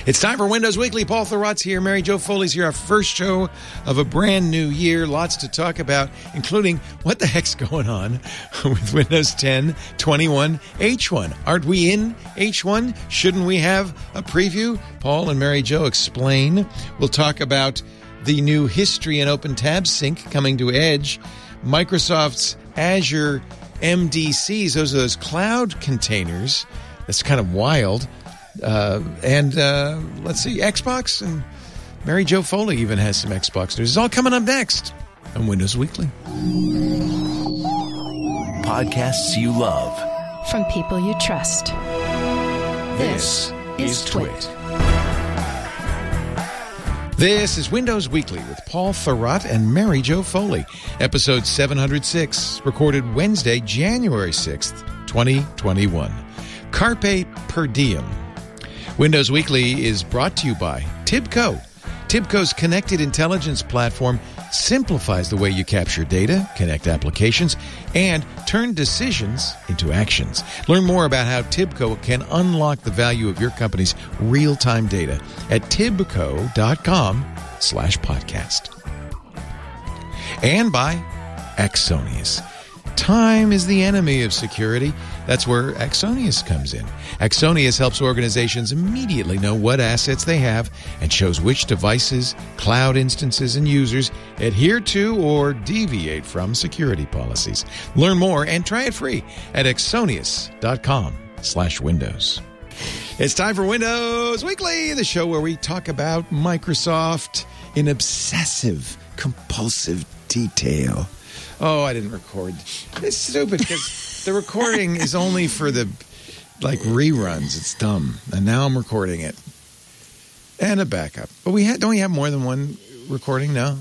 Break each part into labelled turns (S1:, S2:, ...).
S1: It's time for Windows Weekly. Paul Thurrott's here. Mary Jo Foley's here. Our first show of a brand new year. Lots to talk about, including what the heck's going on with Windows 10 21 H1. Aren't we in H1? Shouldn't we have a preview? Paul and Mary Jo explain. We'll talk about the new History and Open Tab Sync coming to Edge. Microsoft's Azure MDCs, those are those cloud containers. That's kind of wild. Let's see, Xbox, and Mary Jo Foley even has some Xbox news. It's all coming up next on Windows Weekly.
S2: Podcasts you love.
S3: From people you trust.
S2: This is Twit.
S1: This is Windows Weekly with Paul Thurrott and Mary Jo Foley. Episode 706, recorded Wednesday, January 6th, 2021. Carpe per diem. Windows Weekly is brought to you by Tibco. Tibco's connected intelligence platform simplifies the way you capture data, connect applications, and turn decisions into actions. Learn more about how Tibco can unlock the value of your company's real-time data at tibco.com/podcast. And by Axonius. Time is the enemy of security. That's where Axonius comes in. Axonius helps organizations immediately know what assets they have and shows which devices, cloud instances, and users adhere to or deviate from security policies. Learn more and try it free at axonius.com/Windows. It's time for Windows Weekly, the show where we talk about Microsoft in obsessive, compulsive detail. Oh, I didn't record. It's stupid because the recording is only for the, reruns. It's dumb. And now I'm recording it. And a backup. But don't we have more than one recording now?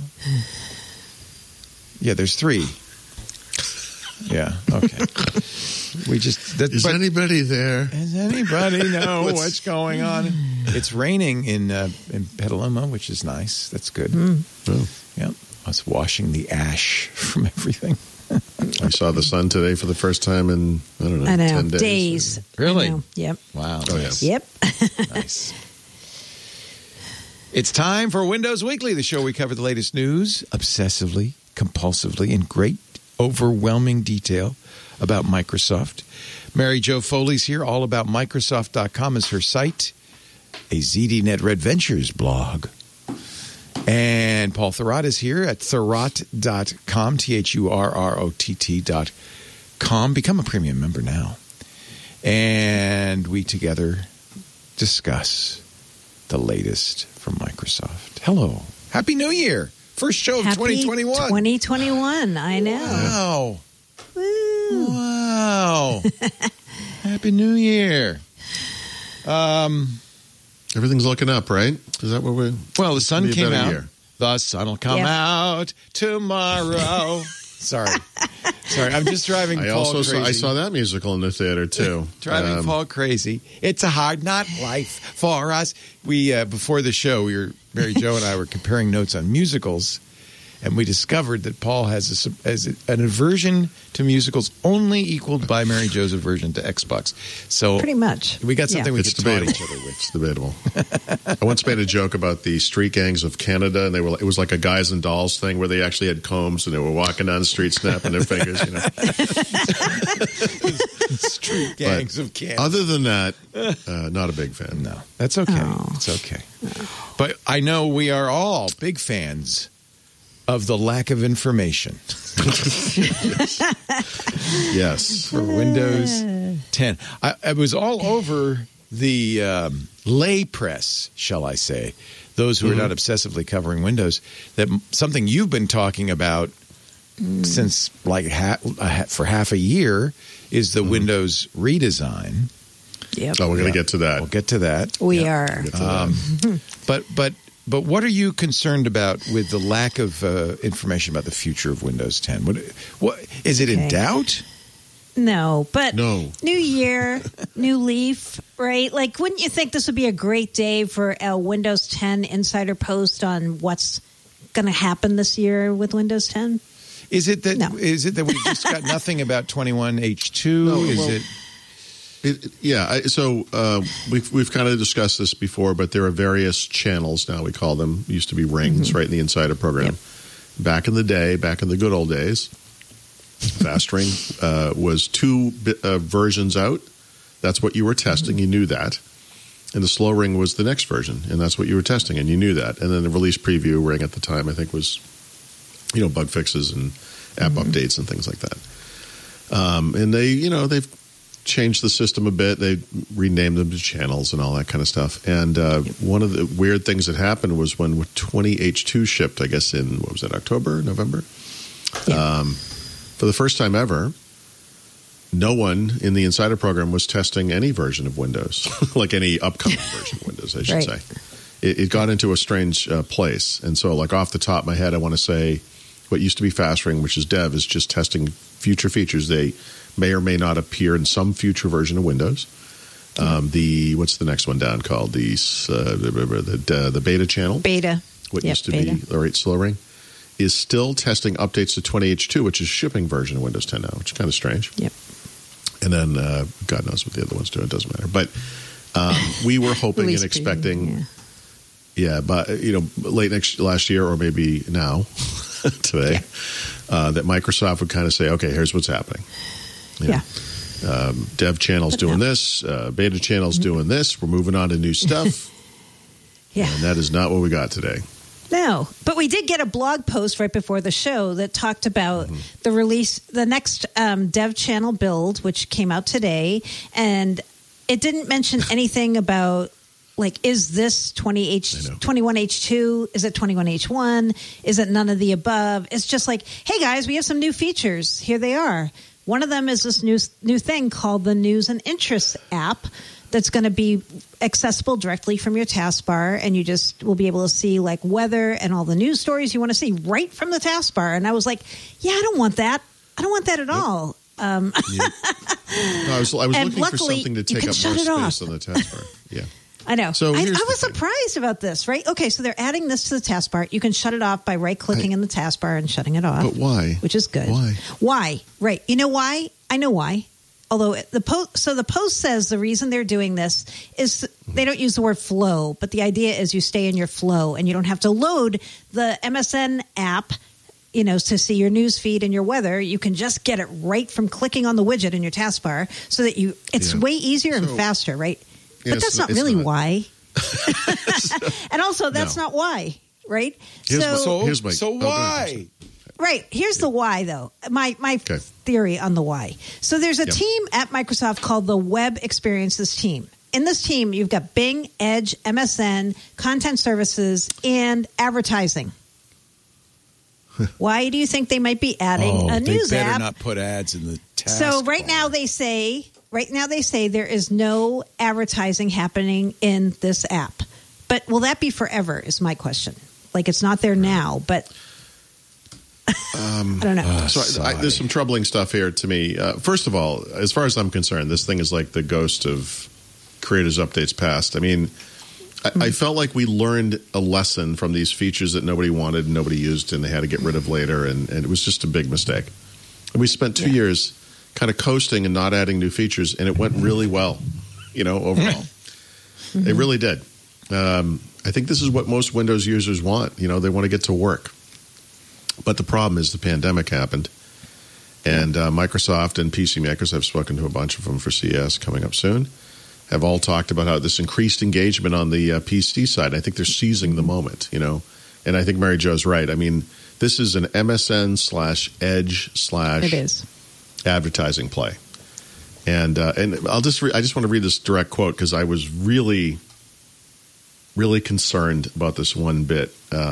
S1: Yeah, there's 3. Yeah, okay. Is
S4: anybody there?
S1: Does anybody know what's going on? It's raining in Petaluma, which is nice. That's good.
S4: Oh.
S1: Yeah. I was washing the ash from everything.
S4: I saw the sun today for the first time in, 10 days.
S1: Really?
S3: I know. Yep.
S1: Wow.
S4: Oh, yeah.
S3: Yep.
S1: Nice. It's time for Windows Weekly, the show we cover the latest news obsessively, compulsively, in great, overwhelming detail about Microsoft. Mary Jo Foley's here. All about Microsoft.com is her site. A ZDNet Red Ventures blog. And Paul Thurrott is here at Thurrott.com, THURROTT.com. Become a premium member now. And we together discuss the latest from Microsoft. Hello. Happy New Year. First show of 2021.
S3: 2021, I know.
S1: Wow.
S3: Woo.
S1: Wow. Happy New Year.
S4: Everything's looking up, right? Is that what we're...
S1: Well, the sun came out.
S4: Year.
S1: The sun will come out tomorrow. Sorry, I'm just driving Paul crazy.
S4: I saw that musical in the theater, too.
S1: Driving Paul crazy. It's a hard not life for us. We, before the show, Mary Jo and I were comparing notes on musicals, and we discovered that Paul has an aversion to musicals only equaled by Mary Jo's aversion to Xbox. So
S3: pretty much.
S1: We got something we
S4: it's
S1: could taunt
S4: debatable.
S1: each other with.
S4: It's debatable. I once made a joke about the street gangs of Canada, and it was like a Guys and Dolls thing where they actually had combs and they were walking down the street snapping their fingers,
S1: Street gangs of Canada.
S4: Other than that, not a big fan.
S1: No, that's okay.
S3: Oh.
S1: It's okay. But I know we are all big fans of the lack of information.
S4: Yes.
S1: For Windows 10. I was all over the lay press, shall I say, those who are not obsessively covering Windows, that something you've been talking about since for half a year is the Windows redesign.
S3: Yep.
S4: Oh, we're going to get to that.
S1: We'll get to that.
S3: We are.
S1: But what are you concerned about with the lack of information about the future of Windows 10? What is it in doubt?
S3: No, but
S4: No.
S3: New year, new leaf, right? Like, wouldn't you think this would be a great day for a Windows 10 insider post on what's going to happen this year with Windows 10?
S1: Is it that?
S3: No.
S1: Is it that we just got nothing about 21H2?
S4: No,
S1: Is
S4: well,
S1: it?
S4: We've kind of discussed this before, but there are various channels now. We call them, used to be rings, right, in the Insider program.
S3: Yep.
S4: Back in the day, back in the good old days, Fast Ring was 2 versions out. That's what you were testing. You knew that. And the Slow Ring was the next version, and that's what you were testing, and you knew that. And then the release preview ring at the time, I think, was, bug fixes and app updates and things like that. And they've changed the system a bit. They renamed them to channels and all that kind of stuff. And one of the weird things that happened was when 20H2 shipped, I guess in, October, November?
S3: Yeah.
S4: For the first time ever, no one in the Insider program was testing any version of Windows, like any upcoming version of Windows, I should say. It got into a strange place. And so, off the top of my head, I want to say what used to be Fast Ring, which is Dev, is just testing future features. They may or may not appear in some future version of Windows. What's the next one down called? The beta channel?
S3: Beta.
S4: What used to be Slow Ring is still testing updates to 20H2, which is shipping version of Windows 10 now, which is kind of strange.
S3: Yep.
S4: And then God knows what the other ones do. It doesn't matter. But we were hoping and expecting, but late last year or maybe now, today, that Microsoft would kind of say, okay, here's what's happening. Dev channel's doing this, beta channel's doing this. We're moving on to new stuff. And that is not what we got today.
S3: No, but we did get a blog post right before the show that talked about the release, the next Dev channel build, which came out today. And it didn't mention anything about, is this 21H2? Is it 21H1? Is it none of the above? It's just hey, guys, we have some new features. Here they are. One of them is this new thing called the News and Interests app that's going to be accessible directly from your taskbar, and you just will be able to see weather and all the news stories you want to see right from the taskbar. And I was I don't want that. I don't want that at all.
S4: No, I was looking for something to take up more space on the taskbar. Yeah.
S3: I know. So I was surprised about this, right? Okay, so they're adding this to the taskbar. You can shut it off by right-clicking in the taskbar and shutting it off.
S4: But why?
S3: Which is good. Why? Right. You know why? I know why. Although the post says the reason they're doing this is they don't use the word flow, but the idea is you stay in your flow and you don't have to load the MSN app, to see your news feed and your weather. You can just get it right from clicking on the widget in your taskbar, so that it's way easier and faster, right? But that's not really why. And also, that's not why, right?
S4: So
S3: why? Right. Here's the why, though. My theory on the why. So there's a team at Microsoft called the Web Experiences team. In this team, you've got Bing, Edge, MSN, Content Services, and Advertising. Why do you think they might be adding a news
S1: app?
S3: They
S1: better not put ads in the taskbar.
S3: So right now they say there is no advertising happening in this app. But will that be forever is my question. It's not there now, but I don't know.
S4: There's some troubling stuff here to me. First of all, as far as I'm concerned, this thing is like the ghost of Creators Updates past. I mean, I felt like we learned a lesson from these features that nobody wanted and nobody used and they had to get rid of later, and it was just a big mistake. And we spent 2 years kind of coasting and not adding new features, and it went really well, overall. It really did. I think this is what most Windows users want. They want to get to work. But the problem is the pandemic happened, and Microsoft and PC makers, I've spoken to a bunch of them for CES coming up soon, have all talked about how this increased engagement on the PC side. I think they're seizing the moment, and I think Mary Jo's right. I mean, this is an MSN/Edge/ advertising play. And I just want to read this direct quote because I was really, really concerned about this one bit.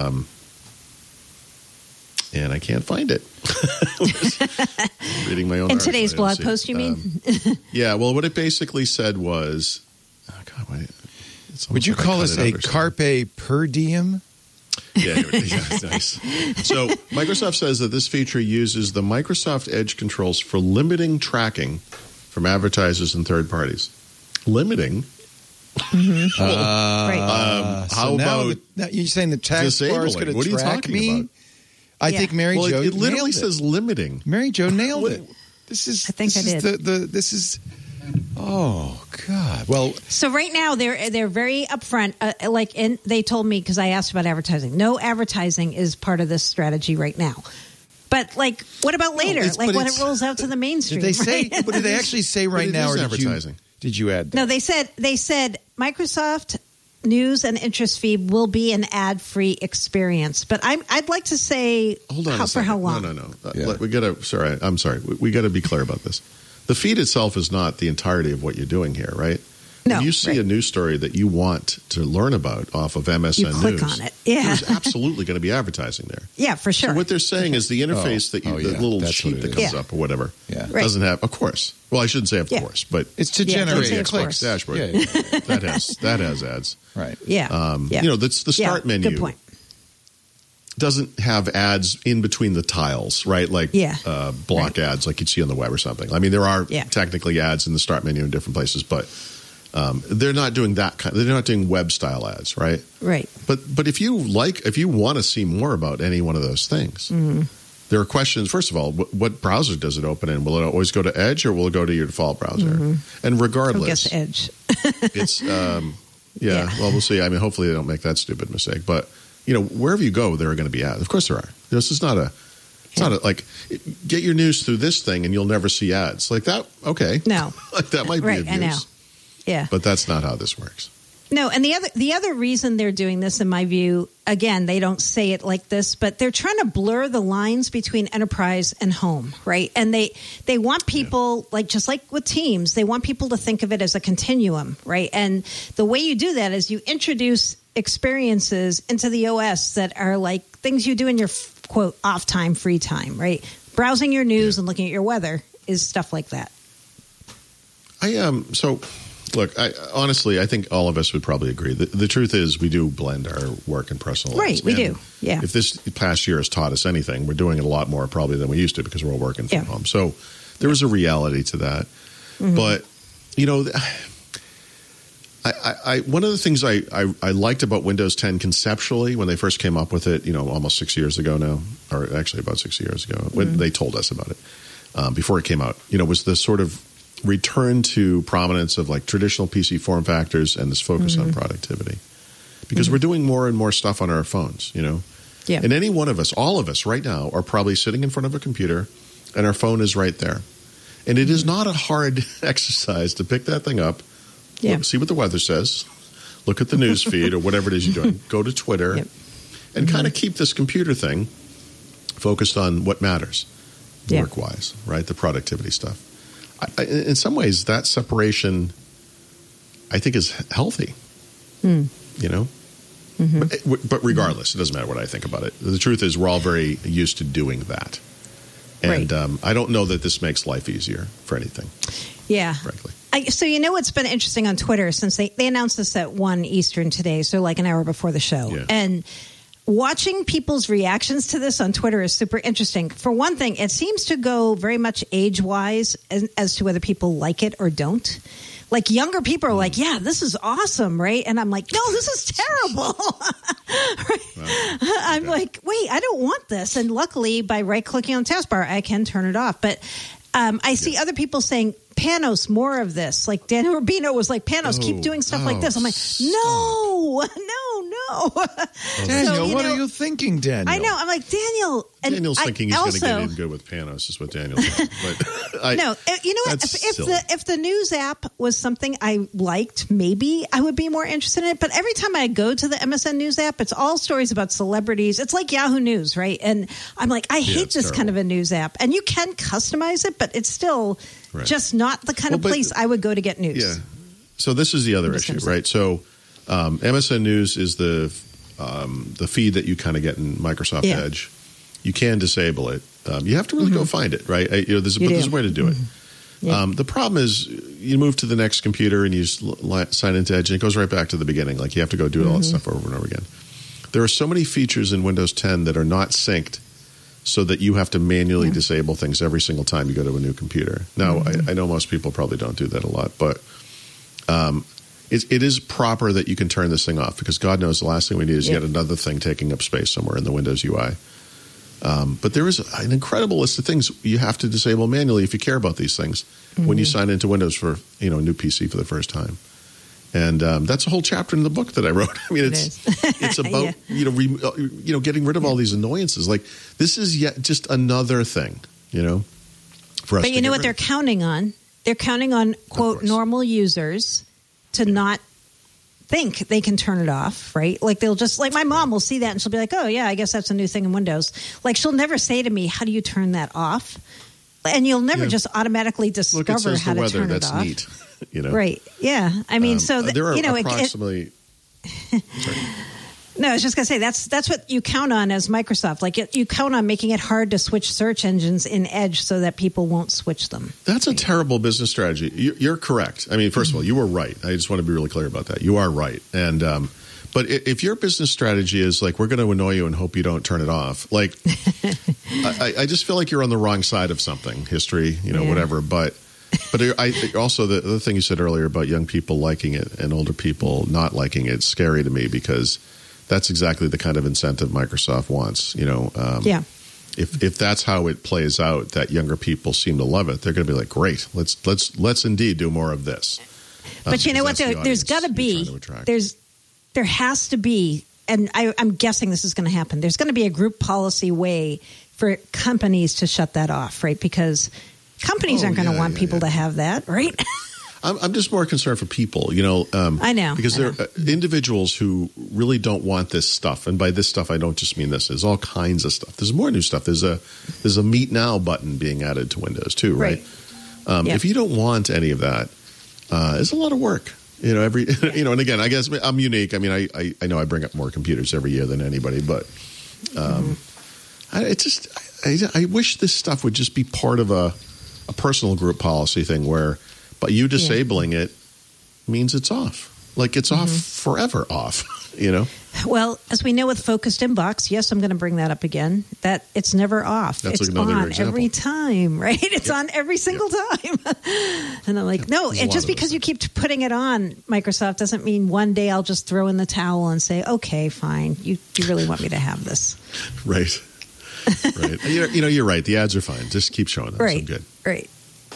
S4: And I can't find it. Reading my own
S3: in today's blog post, you mean?
S4: Yeah. Well, what it basically said was,
S1: would you call this a carpe per diem?
S4: Yeah, nice. So Microsoft says that this feature uses the Microsoft Edge controls for limiting tracking from advertisers and third parties. Limiting?
S3: Right.
S4: How about
S1: you're saying the taskbar is going to track me?
S4: About?
S1: I think Mary Jo
S4: it literally says limiting.
S1: Mary Jo nailed it.
S3: I think I did.
S1: This is Oh, God. Well,
S3: So right now they're very upfront. They told me, because I asked about advertising. No advertising is part of this strategy right now. But what about later? When it rolls out to the mainstream?
S1: did they say?
S3: Right?
S1: But did they actually say right now, or
S4: advertising?
S1: Did you add that?
S3: No, they said Microsoft News and Interest Feed will be an ad-free experience. But I'd like to say,
S4: hold on,
S3: for how long?
S4: No.
S1: Yeah.
S4: We gotta. Sorry, I'm sorry. We got to be clear about this. The feed itself is not the entirety of what you're doing here, right?
S3: No,
S4: when you see a news story that you want to learn about off of MSN
S3: you click
S4: News,
S3: on it. Yeah.
S4: there's absolutely going to be advertising there.
S3: Yeah, for sure.
S4: So what they're saying is the interface the little
S1: that's
S4: sheet
S1: what
S4: that
S1: it
S4: comes
S3: is.
S4: up or whatever
S3: Right.
S4: doesn't have. Of course. Well, I shouldn't say of course, but
S1: It's to
S3: Yeah,
S1: generate
S3: don't say of
S1: clicks.
S3: course.
S4: dashboard
S1: Yeah.
S4: that has ads.
S1: Right.
S3: Yeah.
S4: You know, that's the start menu.
S3: Good point.
S4: Doesn't have ads in between the tiles, right? Like block ads like you'd see on the web or something. I mean, there are technically ads in the start menu in different places, but they're not doing that kind. They're not doing web style ads, right?
S3: Right.
S4: But if you want to see more about any one of those things, there are questions. First of all, what browser does it open in? Will it always go to Edge or will it go to your default browser? And regardless,
S3: I guess Edge.
S4: it's well, we'll see. I mean, hopefully they don't make that stupid mistake, but. You know, wherever you go, there are going to be ads. Of course there are. This is not like, get your news through this thing and you'll never see ads. Like that, okay.
S3: No.
S4: Like that might be
S3: Right,
S4: of
S3: I know.
S4: use.
S3: Yeah.
S4: But that's not how this works.
S3: No, and the other reason they're doing this, in my view, again, they don't say it like this, but they're trying to blur the lines between enterprise and home, right? And they want people, just like with Teams, they want people to think of it as a continuum, right? And the way you do that is you introduce experiences into the OS that are like things you do in your, quote, off time, free time, right? Browsing your news and looking at your weather is stuff like that.
S4: Look, honestly, I think all of us would probably agree. The truth is we do blend our work and personal lives.
S3: Right, we do, yeah.
S4: If this past year has taught us anything, we're doing it a lot more probably than we used to because we're all working from home. So there is a reality to that. Mm-hmm. But, you know, one of the things I liked about Windows 10 conceptually when they first came up with it, you know, almost 6 years ago now, or actually about 6 years ago, when they told us about it, before it came out, you know, was the sort of return to prominence of like traditional PC form factors and this focus on productivity. Because we're doing more and more stuff on our phones, you know.
S3: Yeah.
S4: And any one of us, all of us right now are probably sitting in front of a computer and our phone is right there. And it is not a hard exercise to pick that thing up, look, see what the weather says, look at the news feed or whatever it is you're doing, go to Twitter, and kind of keep this computer thing focused on what matters work-wise, right? The productivity stuff. In some ways, that separation, I think, is healthy, you know? But regardless, it doesn't matter what I think about it. The truth is we're all very used to doing that. And I don't know that this makes life easier for anything. Yeah. Frankly.
S3: So you know what's been interesting on Twitter since they announced this at 1 Eastern today, so like an hour before the show.
S4: Yeah.
S3: And watching people's reactions to this on Twitter is super interesting. For one thing, it seems to go very much age-wise as to whether people like it or don't. Like younger people are like, yeah, this is awesome, right? And I'm like, no, this is terrible. I'm like, wait, I don't want this. And luckily, by right-clicking on the taskbar, I can turn it off. But I see other people saying, Panos, more of this. Like Daniel Rubino was like, Panos, keep doing stuff like this. I'm like, no.
S1: Daniel, what are you thinking, Daniel?
S3: I know. I'm like, Daniel. And
S4: Daniel's thinking he's going to get in good with Panos, is what Daniel's thinking. But
S3: no, you know what? If the news app was something I liked, maybe I would be more interested in it. But every time I go to the MSN News app, it's all stories about celebrities. It's like Yahoo News, right? And I'm like, I hate this kind of a news app. And you can customize it, but it's still just not the kind of place I would go to get news.
S4: Yeah. So this is the other issue, right? So MSN News is the feed that you kind of get in Microsoft Edge. You can disable it. You have to really go find it, right? There's a way to do it. Yeah. The problem is you move to the next computer and you sign into Edge and it goes right back to the beginning. Like you have to go do all that stuff over and over again. There are so many features in Windows 10 that are not synced so that you have to manually disable things every single time you go to a new computer. Now, I know most people probably don't do that a lot, but it is proper that you can turn this thing off because God knows the last thing we need is yet another thing taking up space somewhere in the Windows UI. But there is an incredible list of things you have to disable manually if you care about these things when you sign into Windows for a new PC for the first time. And that's a whole chapter in the book that I wrote. I mean, it's about getting rid of all these annoyances. Like, this is yet just another thing, for us.
S3: But you know what they're counting on? They're counting on, quote, normal users to not think they can turn it off, right? Like, they'll just, like, my mom will see that and she'll be like, oh, yeah, I guess that's a new thing in Windows. Like, she'll never say to me, how do you turn that off? And you'll never just automatically discover how to turn it off.
S4: Neat.
S3: Right. Yeah. I mean,
S4: there are approximately.
S3: No, I was just going to say that's what you count on as Microsoft. Like, you count on making it hard to switch search engines in Edge so that people won't switch them.
S4: That's a terrible business strategy. You're correct. I mean, first of all, you were right. I just want to be really clear about that. You are right. And but if your business strategy is like, we're going to annoy you and hope you don't turn it off, like, I just feel like you're on the wrong side of something, history, whatever. But I also, the other thing you said earlier about young people liking it and older people not liking it, it's scary to me because that's exactly the kind of incentive Microsoft wants. If that's how it plays out, that younger people seem to love it, they're going to be like, great, let's indeed do more of this.
S3: But you know what? There's got to be there has to be, and I'm guessing this is going to happen. There's going to be a group policy way for companies to shut that off, right? Because companies aren't going to want people to have that, right?
S4: I'm just more concerned for people,
S3: I know.
S4: Because there are individuals who really don't want this stuff. And by this stuff, I don't just mean this. There's all kinds of stuff. There's more new stuff. There's a Meet Now button being added to Windows too, right? If you don't want any of that, it's a lot of work. And again, I guess I'm unique. I mean, I know I bring up more computers every year than anybody, but I wish this stuff would just be part of a personal group policy thing where, but you disabling it means it's off. Like, it's off forever off,
S3: Well, as we know with Focused Inbox, yes, I'm going to bring that up again, that it's never off.
S4: That's
S3: it's on example. Every time, right? It's on every single time. And I'm like, no, just because you keep putting it on, Microsoft, doesn't mean one day I'll just throw in the towel and say, okay, fine. You really want me to have this.
S4: Right. Right. You're right. The ads are fine. Just keep showing them.
S3: Right.
S4: So good.
S3: Right.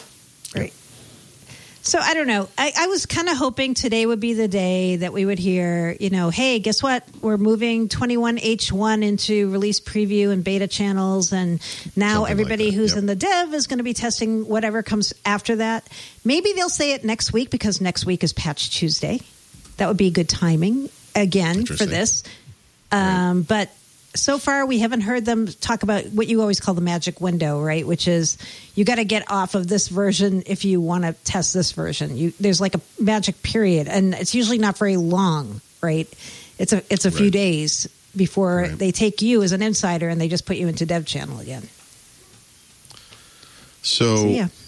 S3: So I don't know. I was kind of hoping today would be the day that we would hear, hey, guess what? We're moving 21H1 into release preview and beta channels. And now
S4: Something
S3: everybody
S4: like that.
S3: who's in the dev is going to be testing whatever comes after that. Maybe they'll say it next week because next week is Patch Tuesday. That would be good timing again for this.
S4: Right.
S3: But so far, we haven't heard them talk about what you always call the magic window, right? Which is you got to get off of this version if you want to test this version. There's like a magic period, and it's usually not very long, right? It's a few days before they take you as an insider and they just put you into dev channel again.
S4: So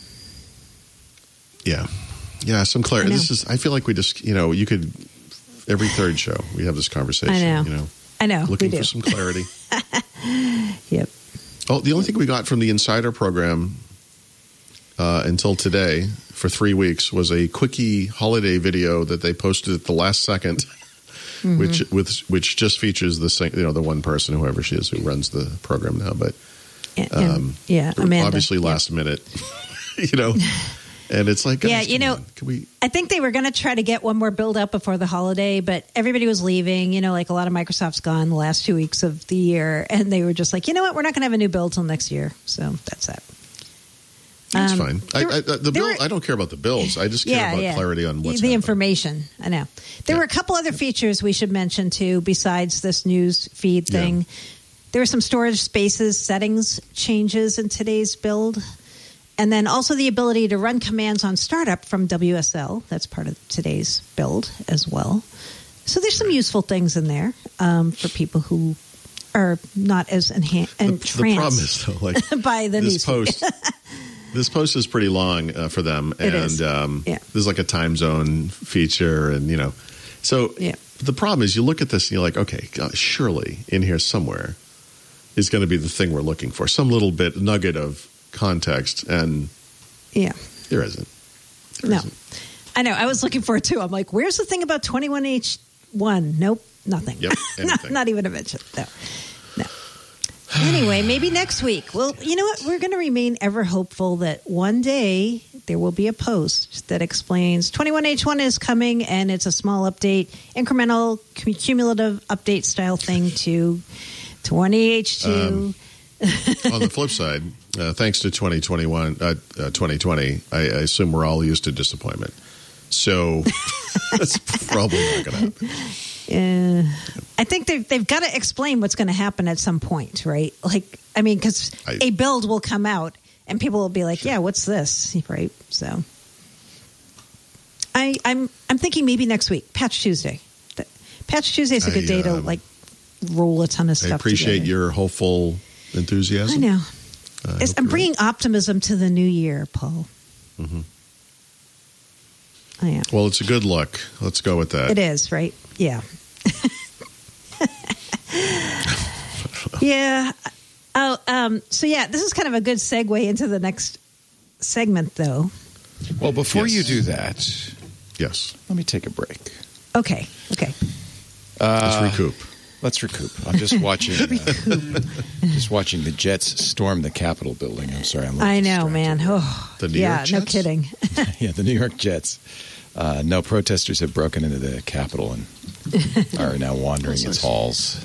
S4: yeah, some clarity. I feel like we just you could every third show we have this conversation.
S3: I know.
S4: Looking for some clarity.
S3: Yep.
S4: Oh, the only thing we got from the Insider program until today for 3 weeks was a quickie holiday video that they posted at the last second, which just features the one person, whoever she is, who runs the program now. But
S3: Amanda.
S4: Obviously, last minute, And it's like, guys, can we?
S3: I think they were going to try to get one more build up before the holiday, but everybody was leaving. Like a lot of Microsoft's gone the last 2 weeks of the year, and they were just like, you know what, we're not going to have a new build till next year. So that's that.
S4: That's fine. I don't care about the builds. I just care about clarity on what's happening.
S3: Information. I know. There were a couple other features we should mention too, besides this news feed thing. Yeah. There were some storage spaces settings changes in today's build. And then also the ability to run commands on startup from WSL. That's part of today's build as well. So there's some useful things in there for people who are not as entranced.
S4: The problem is, though,
S3: by the
S4: this post. This post is pretty long for them, and there's like a time zone feature, and so the problem is you look at this and you're like, okay, surely in here somewhere is going to be the thing we're looking for, some little bit nugget of context, and there isn't. There isn't.
S3: I know. I was looking for it too. I'm like, where's the thing about 21H1? Nope, nothing.
S4: Yep,
S3: not even a mention. No. Anyway, maybe next week. Well, you know what? We're going to remain ever hopeful that one day there will be a post that explains 21H1 is coming, and it's a small update, incremental, cumulative update style thing to 20H2.
S4: On the flip side, thanks to 2020, I assume we're all used to disappointment. So that's probably not going to happen.
S3: I think they've got to explain what's going to happen at some point, right? Like, I mean, because a build will come out and people will be like, "Yeah, what's this?" Right? So, I'm thinking maybe next week, Patch Tuesday. Patch Tuesday is a good day to like roll a ton of stuff.
S4: I appreciate your hopeful enthusiasm.
S3: I know. I'm bringing optimism to the new year, Paul.
S4: Mm-hmm.
S3: I am.
S4: Well, it's a good look. Let's go with that.
S3: It is, right? Yeah. Yeah. So yeah, this is kind of a good segue into the next segment, though.
S1: Well, before you do that,
S4: yes,
S1: let me take a break.
S3: Okay.
S1: Let's recoup. I'm just watching. Just watching the Jets storm the Capitol building. I'm sorry.
S3: I know, man. Oh,
S4: the New York Jets?
S3: No kidding.
S1: Yeah, the New York Jets. No, protesters have broken into the Capitol and are now wandering its halls.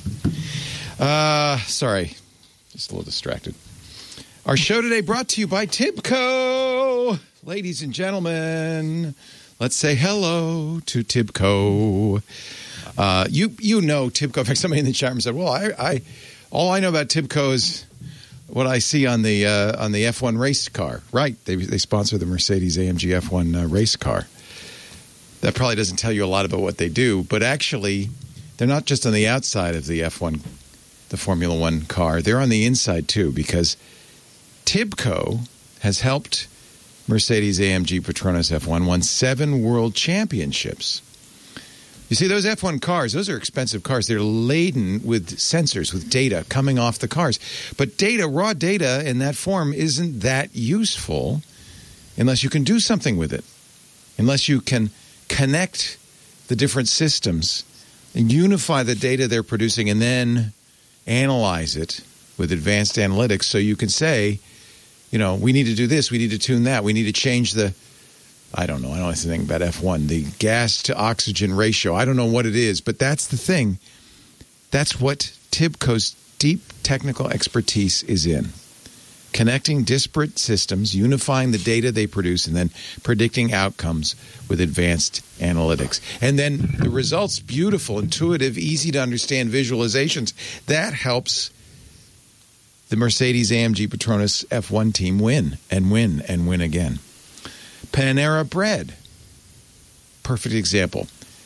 S1: Sorry, just a little distracted. Our show today brought to you by Tibco. Ladies and gentlemen, let's say hello to Tibco. You know Tibco. In fact, somebody in the chat room said, "Well, I all I know about Tibco is what I see on the F1 race car." Right? They sponsor the Mercedes-AMG F1 race car. That probably doesn't tell you a lot about what they do, but actually, they're not just on the outside of the F1, the Formula One car. They're on the inside too, because Tibco has helped Mercedes-AMG Petronas F1 won 7 world championships. You see, those F1 cars, those are expensive cars. They're laden with sensors, with data coming off the cars. But data, raw data in that form isn't that useful unless you can do something with it, unless you can connect the different systems and unify the data they're producing and then analyze it with advanced analytics so you can say, you know, we need to do this, we need to tune that, we need to change the, I don't know anything about F1, the gas to oxygen ratio. I don't know what it is, but that's the thing. That's what Tibco's deep technical expertise is in. Connecting disparate systems, unifying the data they produce, and then predicting outcomes with advanced analytics. And then the results, beautiful, intuitive, easy to understand visualizations. That helps the Mercedes-AMG Petronas F1 team win and win and win again. Panera Bread, perfect example.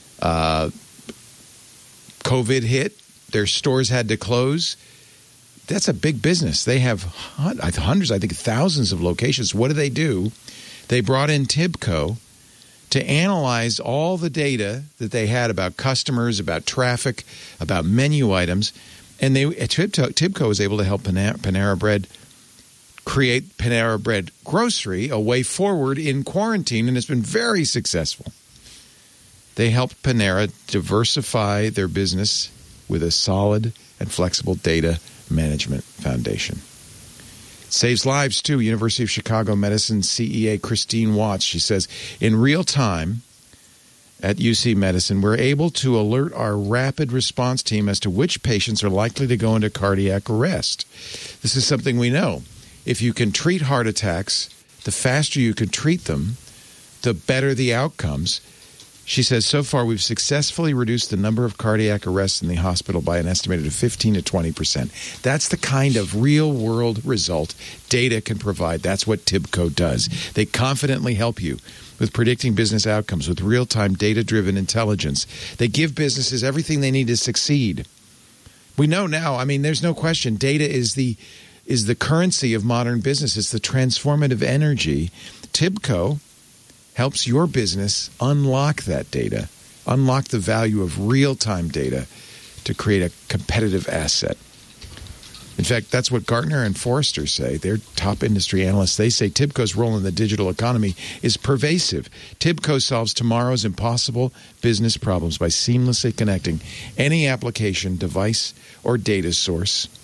S1: COVID hit, their stores had to close. That's a big business. They have hundreds, I think thousands of locations. What do? They brought in Tibco to analyze all the data that they had about customers, about traffic, about menu items. And Tibco was able to help Panera Bread create Panera Bread Grocery, a way forward in quarantine, and it's been very successful. They helped Panera diversify their business with a solid and flexible data management foundation. It saves lives, too. University of Chicago Medicine CEA Christine Watts, she says, in real time at UC Medicine, we're able to alert our rapid response team as to which patients are likely to go into cardiac arrest. This is something we know. If you can treat heart attacks, the faster you can treat them, the better the outcomes. She says, so far we've successfully reduced the number of cardiac arrests in the hospital by an estimated 15 to 20%. That's the kind of real-world result data can provide. That's what Tibco does. They confidently help you with predicting business outcomes with real-time data-driven intelligence. They give businesses everything they need to succeed. We know now, I mean, there's no question, data is the currency of modern business. It's the transformative energy. Tibco helps your business unlock that data, unlock the value of real-time data to create a competitive asset. In fact, that's what Gartner and Forrester say. They're top industry analysts. They say Tibco's role in the digital economy is pervasive. Tibco solves tomorrow's impossible business problems by seamlessly connecting any application, device, or data source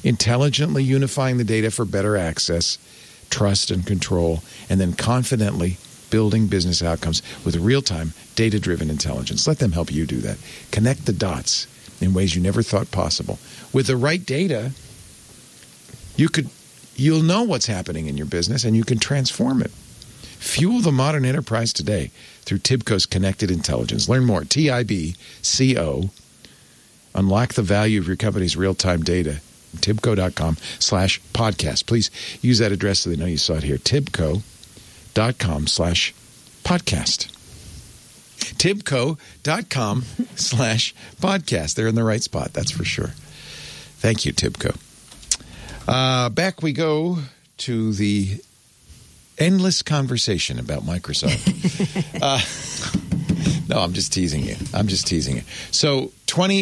S1: intelligently unifying the data for better access, trust, and control, and then confidently building business outcomes with real-time, data-driven intelligence. Let them help you do that. Connect the dots in ways you never thought possible. With the right data, you'll know what's happening in your business, and you can transform it. Fuel the modern enterprise today through TIBCO's connected intelligence. Learn more. TIBCO. Unlock the value of your company's real-time data. TIBCO.com/podcast. Please use that address so they know you saw it here. TIBCO.com/podcast. TIBCO.com/podcast. They're in the right spot, that's for sure. Thank you, TIBCO. Back we go to the endless conversation about Microsoft. No, I'm just teasing you. So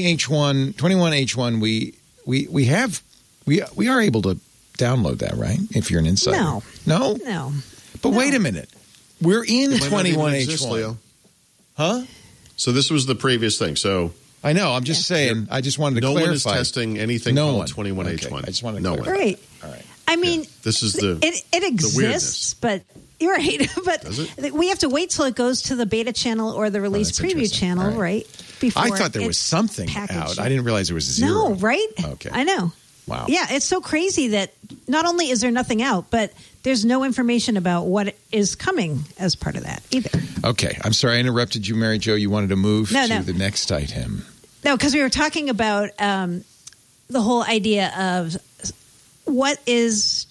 S1: 21H1, we are able to download that, right? If you're an insider. No. But wait a minute. We're in 21H1. Huh?
S4: So this was the previous thing. So
S1: I know. I'm just saying. I just wanted to clarify.
S4: No one is testing anything called 21H1.
S1: Okay. I just wanted to clarify.
S3: Right.
S1: All right.
S3: I mean,
S4: this is it
S3: exists, but you're right. But we have to wait till it goes to the beta channel or the release preview channel, right? Before
S1: I thought there was something out. I didn't realize there was zero.
S3: No, right?
S1: Okay.
S3: I know.
S1: Wow.
S3: Yeah, it's so crazy that not only is there nothing out, but there's no information about what is coming as part of that either.
S1: Okay. I'm sorry I interrupted you, Mary Jo. You wanted to move to the next item.
S3: No, because we were talking about the whole idea of what is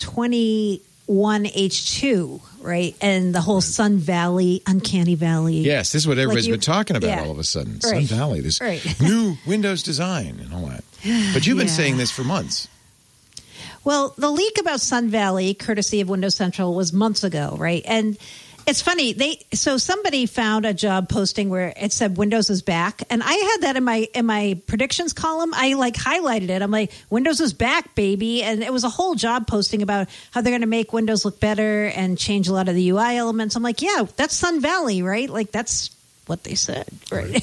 S3: 21H2, right? And the whole Sun Valley, Uncanny Valley.
S1: Yes, this is what everybody's been talking about all of a sudden. Sun Valley, this new Windows design and all that. But you've been saying this for months.
S3: Well, the leak about Sun Valley, courtesy of Windows Central, was months ago, right? And it's funny. So somebody found a job posting where it said Windows is back, and I had that in my predictions column. I highlighted it. I'm like, Windows is back, baby, and it was a whole job posting about how they're going to make Windows look better and change a lot of the UI elements. I'm like, yeah, that's Sun Valley, right? Like that's what they said, right?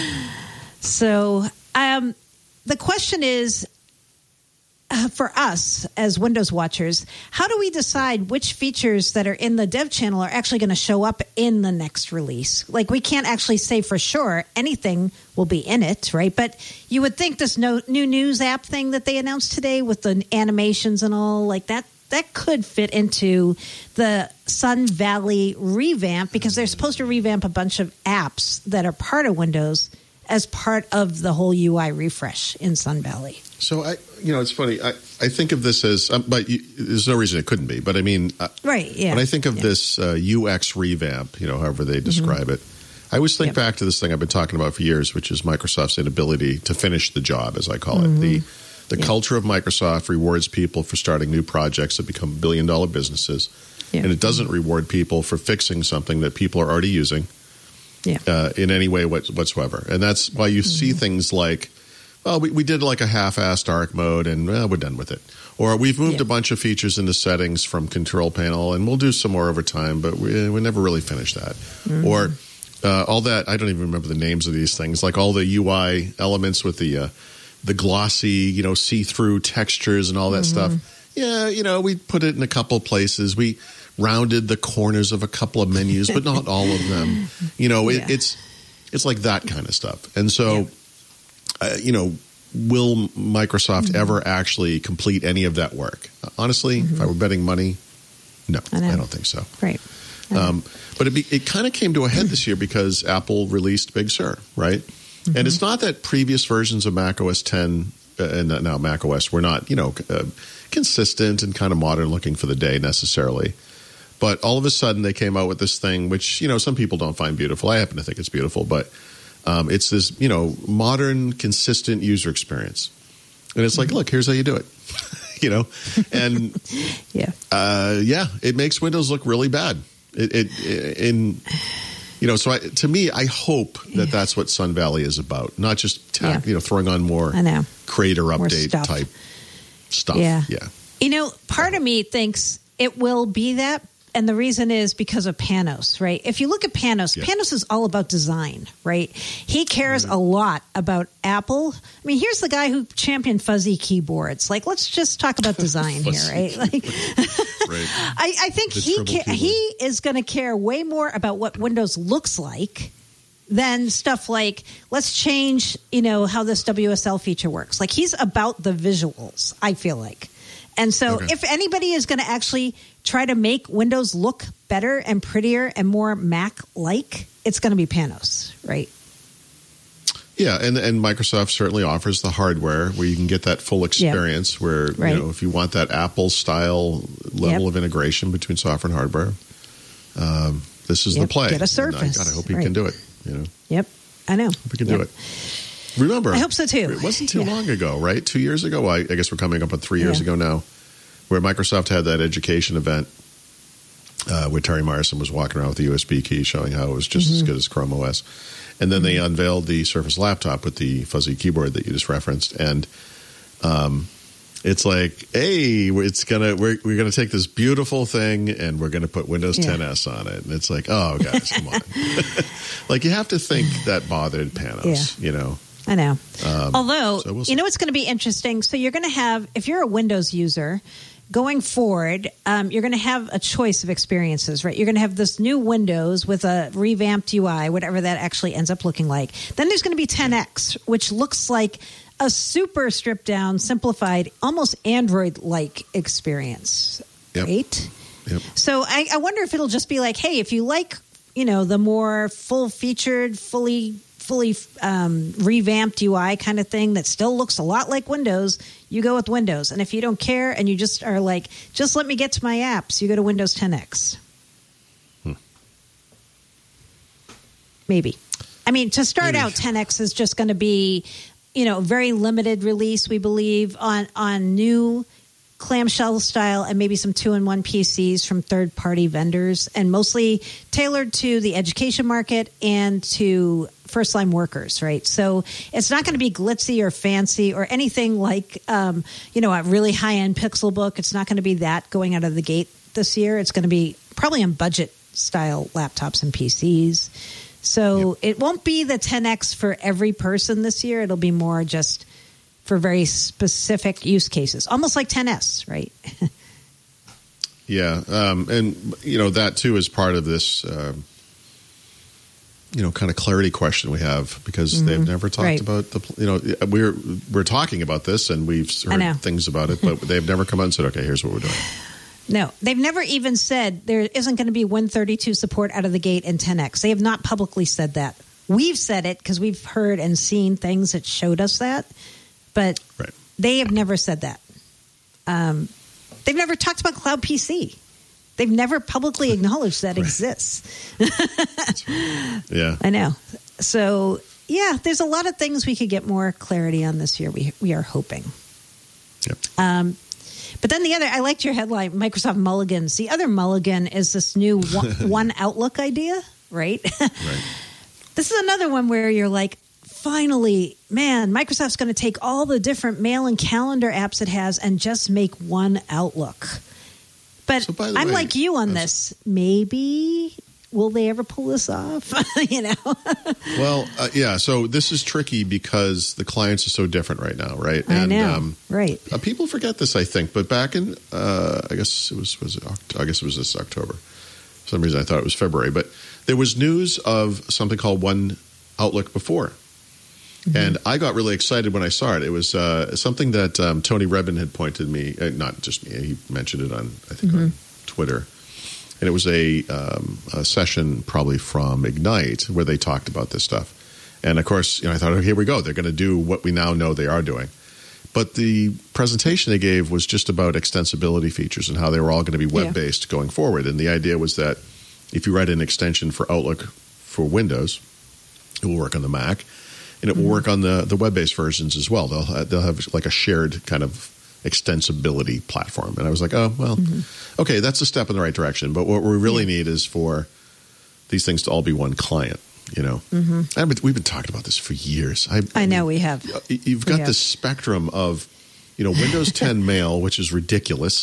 S3: So the question is, for us as Windows watchers, how do we decide which features that are in the dev channel are actually going to show up in the next release? Like, we can't actually say for sure anything will be in it, right? But you would think this new news app thing that they announced today with the animations and all, like that could fit into the Sun Valley revamp, because they're supposed to revamp a bunch of apps that are part of Windows as part of the whole UI refresh in Sun Valley.
S4: So it's funny. I think of this as, but there's no reason it couldn't be. But I mean,
S3: right? Yeah.
S4: When I think of this UX revamp, however they describe it, I always think back to this thing I've been talking about for years, which is Microsoft's inability to finish the job, as I call it. The culture of Microsoft rewards people for starting new projects that become billion-dollar businesses, and it doesn't reward people for fixing something that people are already using in any way whatsoever. And that's why you see things like, well, we did like a half-assed dark mode, and we're done with it. Or we've moved a bunch of features into settings from control panel, and we'll do some more over time, but we never really finished that. Or all that, I don't even remember the names of these things, like all the UI elements with the glossy, see-through textures and all that stuff. Yeah, we put it in a couple places. We rounded the corners of a couple of menus, but not all of them. It's like that kind of stuff. And so... will Microsoft ever actually complete any of that work? Honestly, if I were betting money, no, I don't think so.
S3: Right.
S4: But it kind of came to a head this year because Apple released Big Sur, right? And it's not that previous versions of Mac OS 10 and now Mac OS were not, consistent and kind of modern looking for the day necessarily. But all of a sudden they came out with this thing, which, some people don't find beautiful. I happen to think it's beautiful, but it's this, modern, consistent user experience. And it's like, look, here's how you do it, and it makes Windows look really bad. So to me, I hope that that's what Sun Valley is about, not just, throwing on more creator update type stuff.
S3: Yeah. Part of me thinks it will be that, And the reason is because of Panos, right? If you look at Panos,
S4: Yeah.
S3: Panos is all about design, right? He cares a lot about Apple. I mean, here's the guy who championed fuzzy keyboards. Like, let's just talk about design here, right? Like,
S4: Right.
S3: I think
S4: The
S3: he
S4: triple keyboard.
S3: he is going to care way more about what Windows looks like than stuff like, let's change, how this WSL feature works. Like, he's about the visuals, I feel like. And so
S4: Okay.
S3: if anybody is going to actually try to make Windows look better and prettier and more Mac-like, it's going to be Panos, right?
S4: Yeah, and Microsoft certainly offers the hardware where you can get that full experience where,
S3: Right.
S4: if you want that Apple-style level
S3: Yep.
S4: of integration between software and hardware, this is
S3: Yep.
S4: the play.
S3: Get a
S4: And
S3: Surface.
S4: I hope he
S3: Right.
S4: can do it,
S3: Yep, I know.
S4: Hope he can
S3: Yep.
S4: do it. Remember,
S3: I hope so, too.
S4: It wasn't too
S3: Yeah.
S4: long ago, right? 2 years ago? I guess we're coming up on 3 years
S3: Yeah.
S4: ago now, where Microsoft had that education event where Terry Myerson was walking around with the USB key showing how it was just as good as Chrome OS. And then they unveiled the Surface Laptop with the fuzzy keyboard that you just referenced. And it's like, hey, we're gonna take this beautiful thing and we're gonna put Windows
S3: Yeah.
S4: 10s on it. And it's like, oh guys, come on. Like, you have to think that bothered Panos,
S3: I know. Although,
S4: so we'll see.
S3: what's going to be interesting? So you're going to have, if you're a Windows user, going forward, you're going to have a choice of experiences, right? You're going to have this new Windows with a revamped UI, whatever that actually ends up looking like. Then there's going to be 10X, which looks like a super stripped down, simplified, almost Android-like experience,
S4: Yep.
S3: right?
S4: Yep.
S3: So I wonder if it'll just be like, hey, if you like, the more full-featured, fully revamped UI kind of thing that still looks a lot like Windows, you go with Windows. And if you don't care and you just are like, just let me get to my apps, you go to Windows 10X. Maybe. I mean, to start out, 10X is just going to be, very limited release, we believe, on new clamshell style and maybe some 2-in-1 PCs from third-party vendors, and mostly tailored to the education market and to first-line workers, right? So it's not going to be glitzy or fancy or anything like, a really high-end Pixelbook. It's not going to be that going out of the gate this year. It's going to be probably on budget-style laptops and PCs. So It won't be the 10X for every person this year. It'll be more just for very specific use cases, almost like 10S, right?
S4: Yeah, and that too is part of this, kind of clarity question we have, because they've never talked
S3: Right.
S4: about the. We're talking about this and we've
S3: I know.
S4: heard things about it, but they've never come out and said, okay, here's what we're doing.
S3: No, they've never even said there isn't going to be Win32 support out of the gate in 10X. They have not publicly said that. We've said it because we've heard and seen things that showed us that, but
S4: Right.
S3: they have never said that. They've never talked about Cloud PC. They've never publicly acknowledged that exists.
S4: Yeah.
S3: I know. So, yeah, there's a lot of things we could get more clarity on this year. We are hoping.
S4: Yep.
S3: But then I liked your headline, Microsoft Mulligans. The other mulligan is this new one Outlook idea, right?
S4: Right.
S3: This is another one where you're like, finally, man, Microsoft's going to take all the different mail and calendar apps it has and just make one Outlook. But
S4: So, by the
S3: I'm
S4: way,
S3: like you on this. Maybe will they ever pull this off?
S4: Well, yeah. So this is tricky because the clients are so different right now, right?
S3: I know, right?
S4: People forget this, I think, but back in I guess it was this October. For some reason, I thought it was February, but there was news of something called One Outlook before, and I got really excited when I saw it. It was something that Tony Rebin had pointed me, not just me. He mentioned it on on Twitter. And it was a session probably from Ignite where they talked about this stuff. And, of course, I thought, oh, here we go. They're going to do what we now know they are doing. But the presentation they gave was just about extensibility features and how they were all going to be web-based going forward. And the idea was that if you write an extension for Outlook for Windows, it will work on the Mac. And it will work on the web-based versions as well. They'll have like a shared kind of extensibility platform. And I was like, oh, well, okay, that's a step in the right direction. But what we really need is for these things to all be one client, And we've been talking about this for years.
S3: I know we have.
S4: You've got this spectrum of, Windows 10 Mail, which is ridiculous,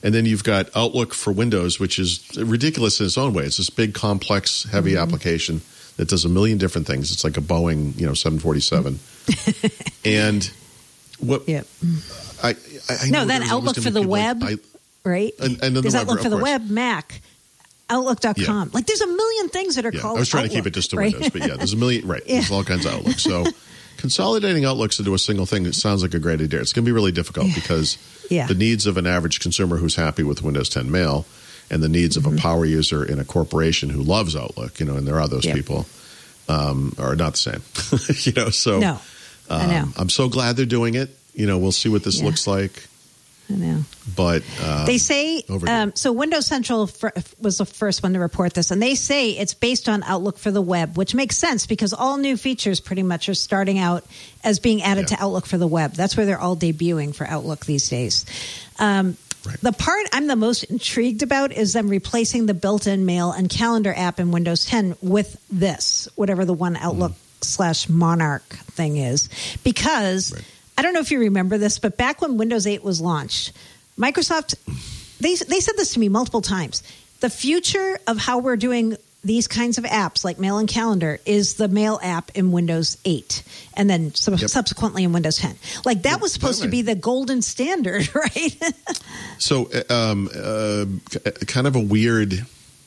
S4: And then you've got Outlook for Windows, which is ridiculous in its own way. It's this big, complex, heavy application that does a million different things. It's like a Boeing, 747. And what I know
S3: then Outlook for the web, right?
S4: And
S3: there's Outlook for the web, Mac, Outlook.com.
S4: Yeah.
S3: Like there's a million things that are called
S4: I was trying
S3: Outlook,
S4: to keep it just to
S3: right?
S4: Windows, but there's a million, right? There's all kinds of Outlook. So consolidating Outlooks into a single thing, it sounds like a great idea. It's going to be really difficult because the needs of an average consumer who's happy with Windows 10 Mail and the needs of a power user in a corporation who loves Outlook, and there are those people, are not the same. So
S3: no, I know.
S4: I'm so glad they're doing it. We'll see what this looks like.
S3: I know.
S4: But
S3: they say, so Windows Central was the first one to report this, and they say it's based on Outlook for the web, which makes sense because all new features pretty much are starting out as being added to Outlook for the web. That's where they're all debuting for Outlook these days. The part I'm the most intrigued about is them replacing the built-in mail and calendar app in Windows 10 with this, whatever the one Outlook/Monarch thing is, because I don't know if you remember this, but back when Windows 8 was launched, Microsoft, they said this to me multiple times. The future of how we're doing these kinds of apps like mail and calendar is the mail app in Windows 8 and then subsequently in Windows 10. Like that was supposed to be the golden standard, right?
S4: So kind of a weird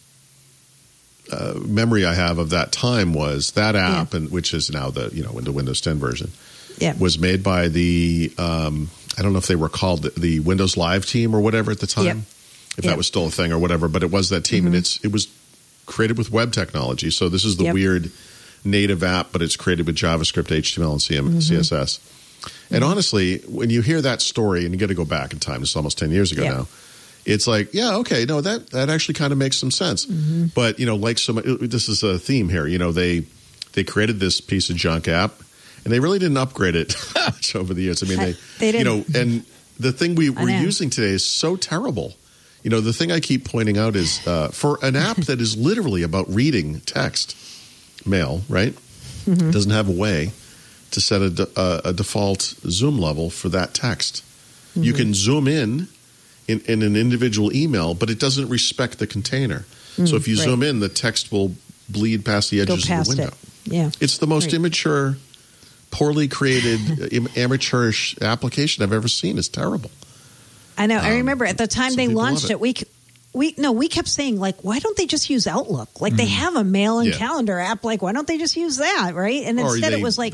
S4: memory I have of that time was that app, and which is now the Windows 10 version. Was made by the, I don't know if they were called the Windows Live team or whatever at the time, if that was still a thing or whatever, but it was that team, and it was created with web technology. So this is the weird native app, but it's created with JavaScript, HTML, and CSS. And honestly, when you hear that story, and you got to go back in time, it's almost 10 years ago now, it's like, that actually kind of makes some sense. But, like this is a theme here, they created this piece of junk app, and they really didn't upgrade it much over the years. I mean, they didn't. And the thing we're using today is so terrible. The thing I keep pointing out is for an app that is literally about reading text, mail, right? Doesn't have a way to set a default zoom level for that text. You can zoom in an individual email, but it doesn't respect the container. So if you zoom in, the text will bleed past the edges of the window. It's the most immature, poorly created, amateurish application I've ever seen. It's terrible.
S3: I know. I remember at the time they launched it, we kept saying, like, why don't they just use Outlook? Like, they have a mail and calendar app. Like, why don't they just use that, right? And instead it was like...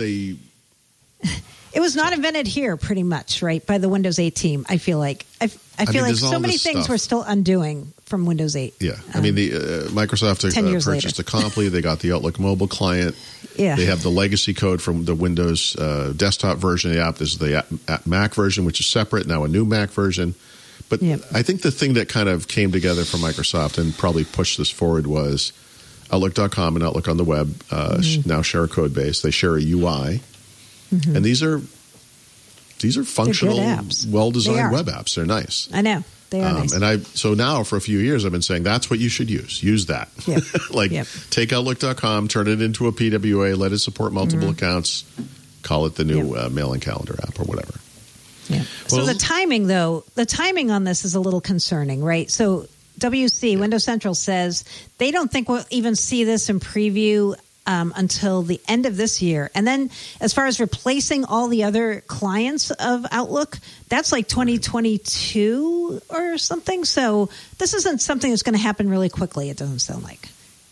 S3: It was not invented here, pretty much, right, by the Windows 8 team, I feel like. I feel like so many things we're still undoing from Windows 8.
S4: Yeah. I mean, Microsoft purchased Acompli. They got the Outlook mobile client. Yeah. They have the legacy code from the Windows desktop version of the app. This is the Mac version, which is separate, now a new Mac version. But I think the thing that kind of came together for Microsoft and probably pushed this forward was Outlook.com and Outlook on the web now share a code base. They share a UI. And these are functional, well-designed web apps. They're nice.
S3: I know. They are nice.
S4: And so now for a few years I've been saying that's what you should use. Use that. Take Outlook.com, turn it into a PWA, let it support multiple accounts, call it the new mail and calendar app or whatever.
S3: Yeah. So the timing on this is a little concerning, right? So Windows Central says they don't think we'll even see this in preview until the end of this year. And then as far as replacing all the other clients of Outlook, that's like 2022 or something. So this isn't something that's going to happen really quickly, it doesn't sound like.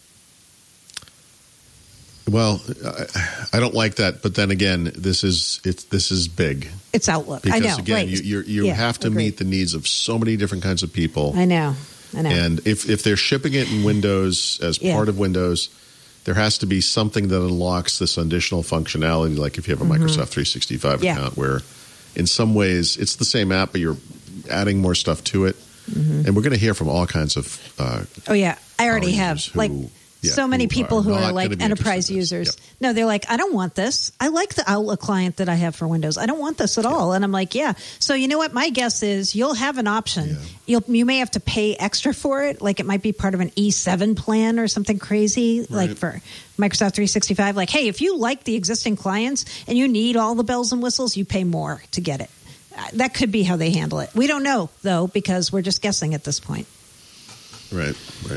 S4: Well, I don't like that, but then again, this is big.
S3: It's Outlook.
S4: Because,
S3: I know.
S4: Again, you have to meet the needs of so many different kinds of people.
S3: I know.
S4: And if they're shipping it in Windows as part of Windows, there has to be something that unlocks this additional functionality, like if you have a Microsoft 365 account, where in some ways it's the same app, but you're adding more stuff to it. And we're going to hear from all kinds of
S3: I already have. So many people who are like enterprise users. No, they're like, I don't want this. I like the Outlook client that I have for Windows. I don't want this at all. And I'm like, So you know what? My guess is you'll have an option. You may have to pay extra for it. Like it might be part of an E7 plan or something crazy, like for Microsoft 365. Like, hey, if you like the existing clients and you need all the bells and whistles, you pay more to get it. that could be how they handle it. We don't know, though, because we're just guessing at this point.
S4: Right.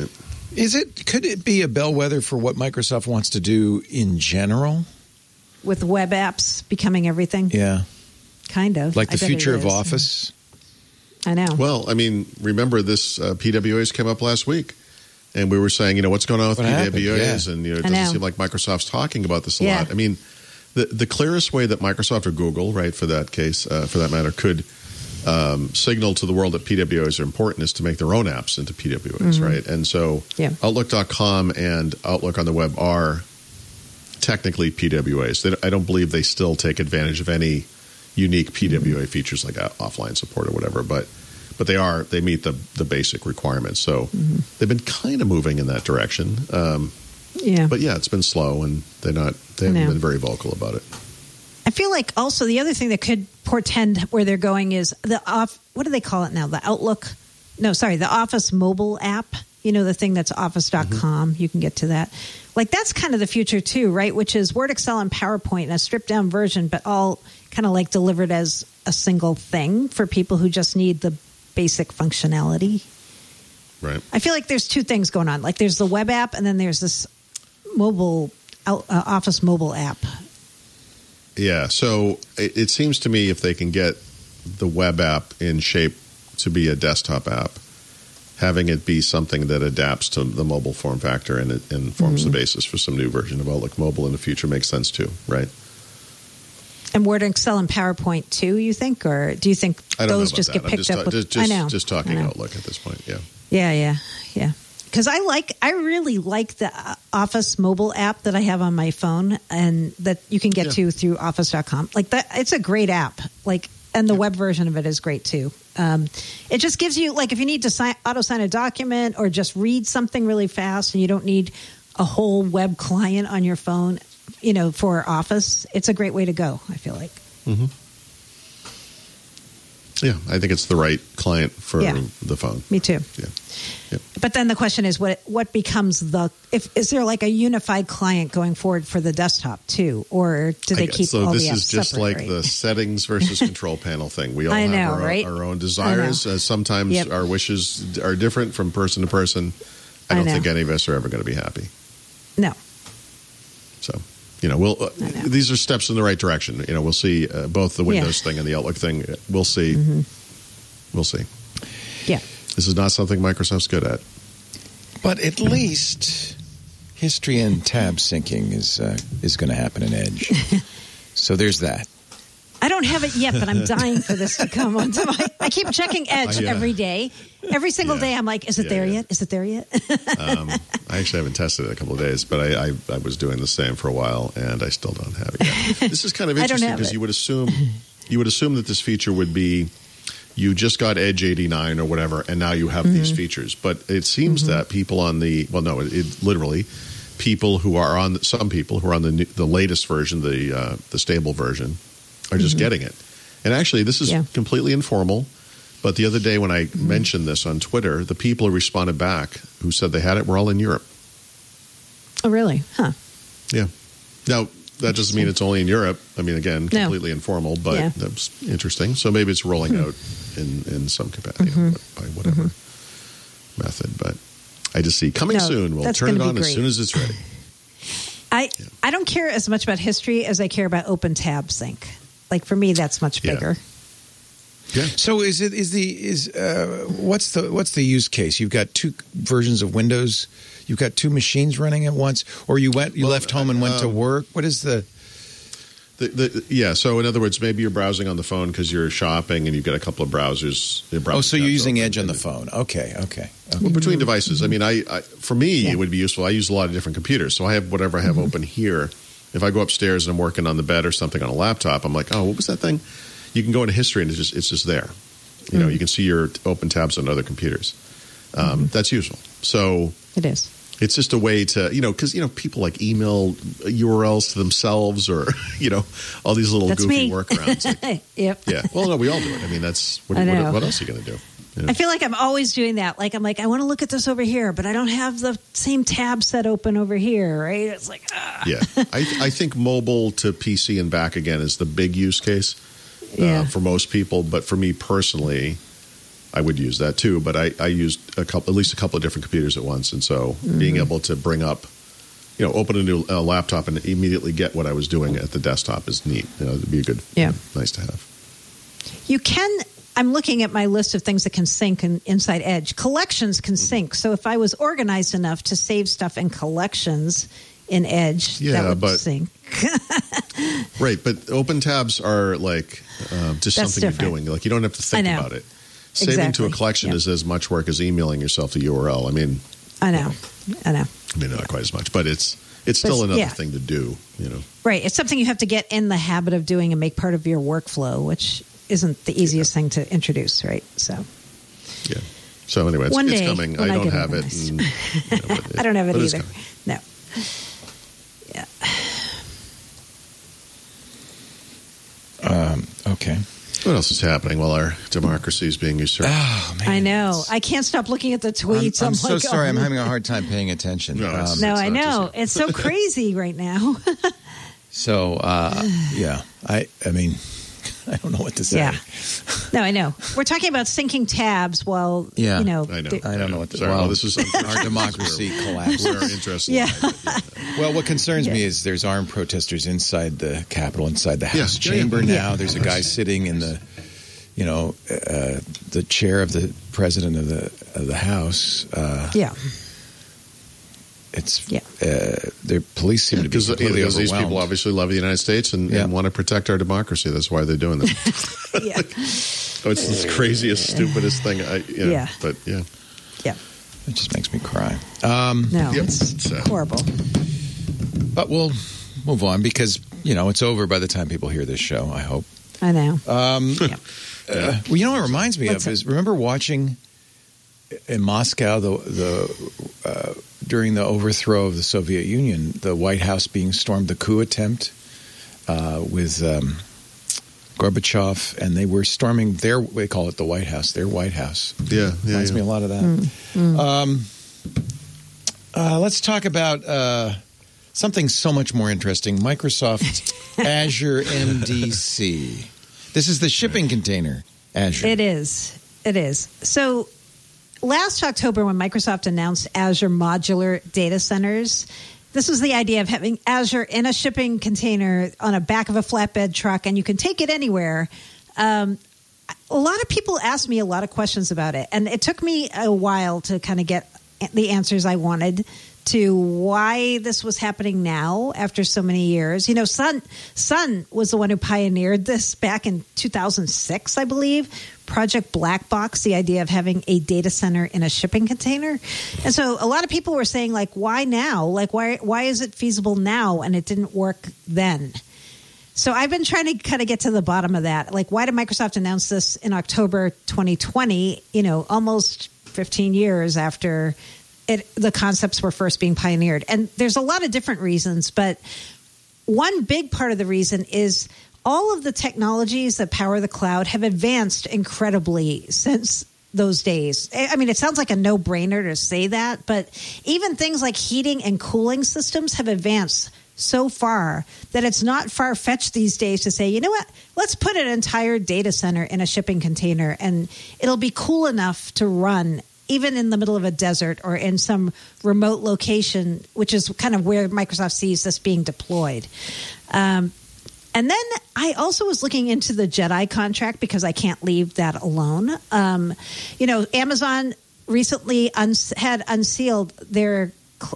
S1: Could it be a bellwether for what Microsoft wants to do in general?
S3: With web apps becoming everything?
S1: Yeah.
S3: Kind of.
S1: Like the future of Office?
S3: I know.
S4: Well, I mean, remember this PWAs came up last week, and we were saying, what's going on with PWAs, and it doesn't seem like Microsoft's talking about this a lot. I mean, the clearest way that Microsoft or Google, right, for that case, for that matter, could signal to the world that PWAs are important is to make their own apps into PWAs, right? And so Outlook.com and Outlook on the web are technically PWAs. I don't believe they still take advantage of any unique PWA features like offline support or whatever, but they meet the basic requirements. So they've been kind of moving in that direction. But it's been slow, and they haven't been very vocal about it.
S3: I feel like also the other thing that could portend where they're going is what do they call it now? The Office mobile app. The thing that's office.com. You can get to that. Like, that's kind of the future too, right? Which is Word, Excel, and PowerPoint in a stripped down version, but all kind of like delivered as a single thing for people who just need the basic functionality.
S4: Right.
S3: I feel like there's two things going on. Like, there's the web app, and then there's this mobile Office mobile app.
S4: Yeah. So it seems to me if they can get the web app in shape to be a desktop app, having it be something that adapts to the mobile form factor and forms the basis for some new version of Outlook Mobile in the future makes sense too, right?
S3: And Word, Excel, and PowerPoint too, you think? Or do you think those just get picked up?
S4: I know. Just talking Outlook at this point,
S3: Yeah. Because I really like the Office mobile app that I have on my phone and that you can get to through office.com. Like, that, it's a great app. Like, and the web version of it is great too. It just gives you, like, if you need to auto sign a document or just read something really fast and you don't need a whole web client on your phone, for Office, it's a great way to go, I feel like.
S4: Mm-hmm. Yeah, I think it's the right client for the phone.
S3: Me too.
S4: Yeah.
S3: But then the question is, what becomes is there like a unified client going forward for the desktop too, or do they keep all the apps separate?
S4: So this is just like the settings versus control panel thing. We all have our own desires. Sometimes our wishes are different from person to person. I don't think any of us are ever going to be happy.
S3: No.
S4: So, these are steps in the right direction. We'll see both the Windows thing and the Outlook thing. We'll see. We'll see.
S3: Yeah.
S4: This is not something Microsoft's good at.
S1: But at least history and tab syncing is going to happen in Edge. So there's that.
S3: I don't have it yet, but I'm dying for this to come onto my... I keep checking Edge every day. Every single day I'm like, is it there yet? Is it there yet?
S4: I actually haven't tested it in a couple of days, but I was doing the same for a while, and I still don't have it yet. This is kind of interesting because you would assume that this feature would be you just got Edge 89 or whatever, and now you have these features. But it seems that people on the... Well, no, it literally... People who are on... Some people who are on the latest version, the stable version... are just getting it. And actually, this is completely informal. But the other day when I mentioned this on Twitter, the people who responded back who said they had it were all in Europe.
S3: Oh, really? Huh.
S4: Yeah. Now, that doesn't mean it's only in Europe. I mean, again, completely informal, but that's interesting. So maybe it's rolling out in some capacity by whatever method. But I just see coming soon. We'll turn it on as soon as it's ready.
S3: I don't care as much about history as I care about Open Tab Sync. Like, for me, that's much bigger.
S4: Yeah.
S1: So what's the use case? You've got two versions of Windows. You've got two machines running at once, or you left home and went to work. What is the?
S4: So in other words, maybe you're browsing on the phone because you're shopping and you've got a couple of browsers.
S1: So you're using Edge on the phone. Okay.
S4: Well, between devices. I mean, for me, it would be useful. I use a lot of different computers, so I have whatever I have open here. If I go upstairs and I'm working on the bed or something on a laptop, I'm like, oh, what was that thing? You can go into history and it's just there. You can see your open tabs on other computers. That's useful. So
S3: it is.
S4: It's just a way to, because, people like email URLs to themselves or, all these little goofy workarounds. Like,
S3: yep.
S4: Yeah. Well, no, we all do it. I mean, what else are you going to do? Yeah.
S3: I feel like I'm always doing that. Like, I'm like, I want to look at this over here, but I don't have the same tab set open over here, right? It's like,
S4: Yeah. I think mobile to PC and back again is the big use case. for most people. But for me personally, I would use that too. But I used at least a couple of different computers at once. And so being able to bring up, open a new laptop and immediately get what I was doing at the desktop is neat. It'd be a good, nice to have.
S3: You can. I'm looking at my list of things that can sync inside Edge. Collections can sync. So if I was organized enough to save stuff in collections in Edge, that would sync.
S4: Right, but open tabs are like just
S3: That's
S4: something
S3: different.
S4: you're doing. Like you don't have to think about it. Saving to a collection is as much work as emailing yourself the URL. I mean,
S3: I know.
S4: Not quite as much, but it's still another thing to do.
S3: Right. It's something you have to get in the habit of doing and make part of your workflow, which isn't the easiest thing to introduce, right? So,
S4: yeah. So anyway, it's coming. I don't have it.
S3: And, I don't have it either. No. Yeah.
S1: Okay.
S4: What else is happening while our democracy is being usurped?
S1: Oh, man.
S3: I know. I can't stop looking at the tweets.
S1: I'm so sorry. I'm having a hard time paying attention.
S4: No,
S3: I know. It's so crazy right now.
S1: So, I mean, I don't know what to say.
S3: Yeah. No, I know. We're talking about syncing tabs while,
S4: I know.
S1: I don't know what to say.
S4: Well, this is
S1: our democracy collapsed.
S4: We're interested.
S3: Yeah.
S1: Well, what concerns me is there's armed protesters inside the Capitol, inside the House chamber now. There's a guy sitting in the, the chair of the president of the House. Their police seem to be completely
S4: because these
S1: overwhelmed.
S4: people obviously love the United States and want to protect our democracy. That's why they're doing this. It's the craziest, stupidest thing. But
S3: yeah.
S1: It just makes me cry.
S3: It's horrible.
S1: But we'll move on because, it's over by the time people hear this show, I hope.
S3: I know.
S1: Well, what it reminds me of is, remember watching in Moscow during the overthrow of the Soviet Union, the White House being stormed, the coup attempt with Gorbachev, and they were storming they call it the White House, their White House. Reminds me a lot of that. Let's talk about something so much more interesting, Microsoft Azure MDC. This is the shipping container, Azure.
S3: It is. So last October, when Microsoft announced Azure Modular Data Centers, this was the idea of having Azure in a shipping container on a back of a flatbed truck, and you can take it anywhere. A lot of people asked me a lot of questions about it, and it took me a while to kind of get the answers I wanted to why this was happening now after so many years. Sun was the one who pioneered this back in 2006, I believe. Project Black Box, the idea of having a data center in a shipping container. And so a lot of people were saying, like, why now? Like, why is it feasible now and it didn't work then? So I've been trying to kind of get to the bottom of that. Like, why did Microsoft announce this in October 2020, almost 15 years after the concepts were first being pioneered? And there's a lot of different reasons, but one big part of the reason is all of the technologies that power the cloud have advanced incredibly since those days. I mean, it sounds like a no-brainer to say that, but even things like heating and cooling systems have advanced so far that it's not far-fetched these days to say, you know what, let's put an entire data center in a shipping container and it'll be cool enough to run even in the middle of a desert or in some remote location, which is kind of where Microsoft sees this being deployed. And then I also was looking into the JEDI contract because I can't leave that alone. Amazon recently had unsealed their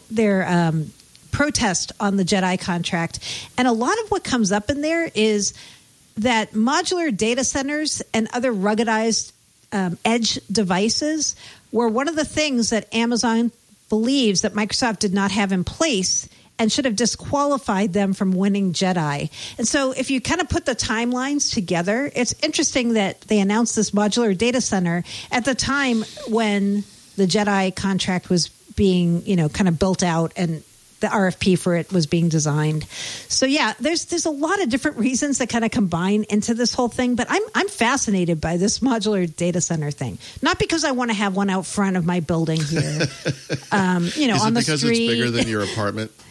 S3: protest on the JEDI contract. And a lot of what comes up in there is that modular data centers and other ruggedized edge devices were one of the things that Amazon believes that Microsoft did not have in place and should have disqualified them from winning JEDI. And so if you kind of put the timelines together, it's interesting that they announced this modular data center at the time when the JEDI contract was being, kind of built out and the RFP for it was being designed. So yeah, there's a lot of different reasons that kind of combine into this whole thing, but I'm fascinated by this modular data center thing. Not because I want to have one out front of my building here.
S4: Is it
S3: on the
S4: because
S3: street.
S4: it's bigger than your apartment?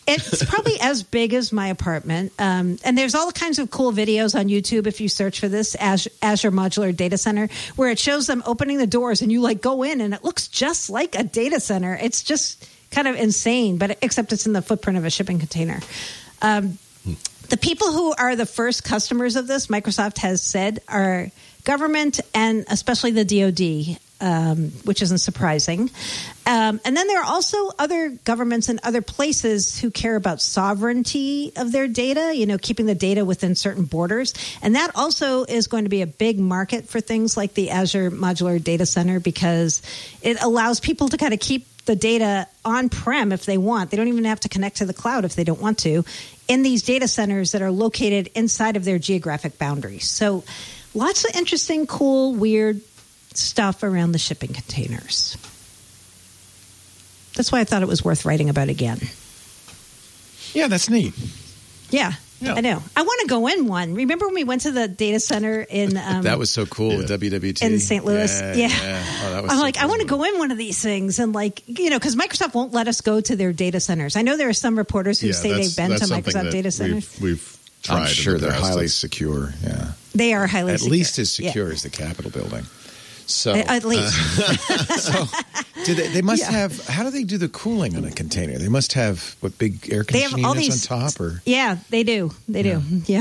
S3: It's probably as big as my apartment. And there's all kinds of cool videos on YouTube if you search for this Azure Modular Data Center, where it shows them opening the doors and you like go in and it looks just like a data center. It's just kind of insane, but except it's in the footprint of a shipping container. The people who are the first customers of this, Microsoft has said, are government and especially the DoD, which isn't surprising. And then there are also other governments and other places who care about sovereignty of their data, keeping the data within certain borders. And that also is going to be a big market for things like the Azure Modular Data Center, because it allows people to kind of keep the data on-prem if they want. They don't even have to connect to the cloud if they don't want to, in these data centers that are located inside of their geographic boundaries. So lots of interesting, cool, weird stuff around the shipping containers. That's why I thought it was worth writing about again.
S1: Yeah, that's neat.
S3: Yeah. I know. I want to go in one. Remember when we went to the data center in...
S1: that was so cool with WWT.
S3: In St. Louis. Yeah.
S1: Oh, that was
S3: I'm
S1: so
S3: like,
S1: cool.
S3: I want to go in one of these things. And because Microsoft won't let us go to their data centers. I know there are some reporters who say they've been to Microsoft data centers.
S4: We've tried.
S1: I'm sure they're highly secure. Yeah.
S3: They are highly
S1: At
S3: secure.
S1: least as secure as the Capitol building. So
S3: at least.
S1: So they must have. How do they do the cooling on a container? They must have big air conditioning units on top, or
S3: yeah, they do. They do. Yeah.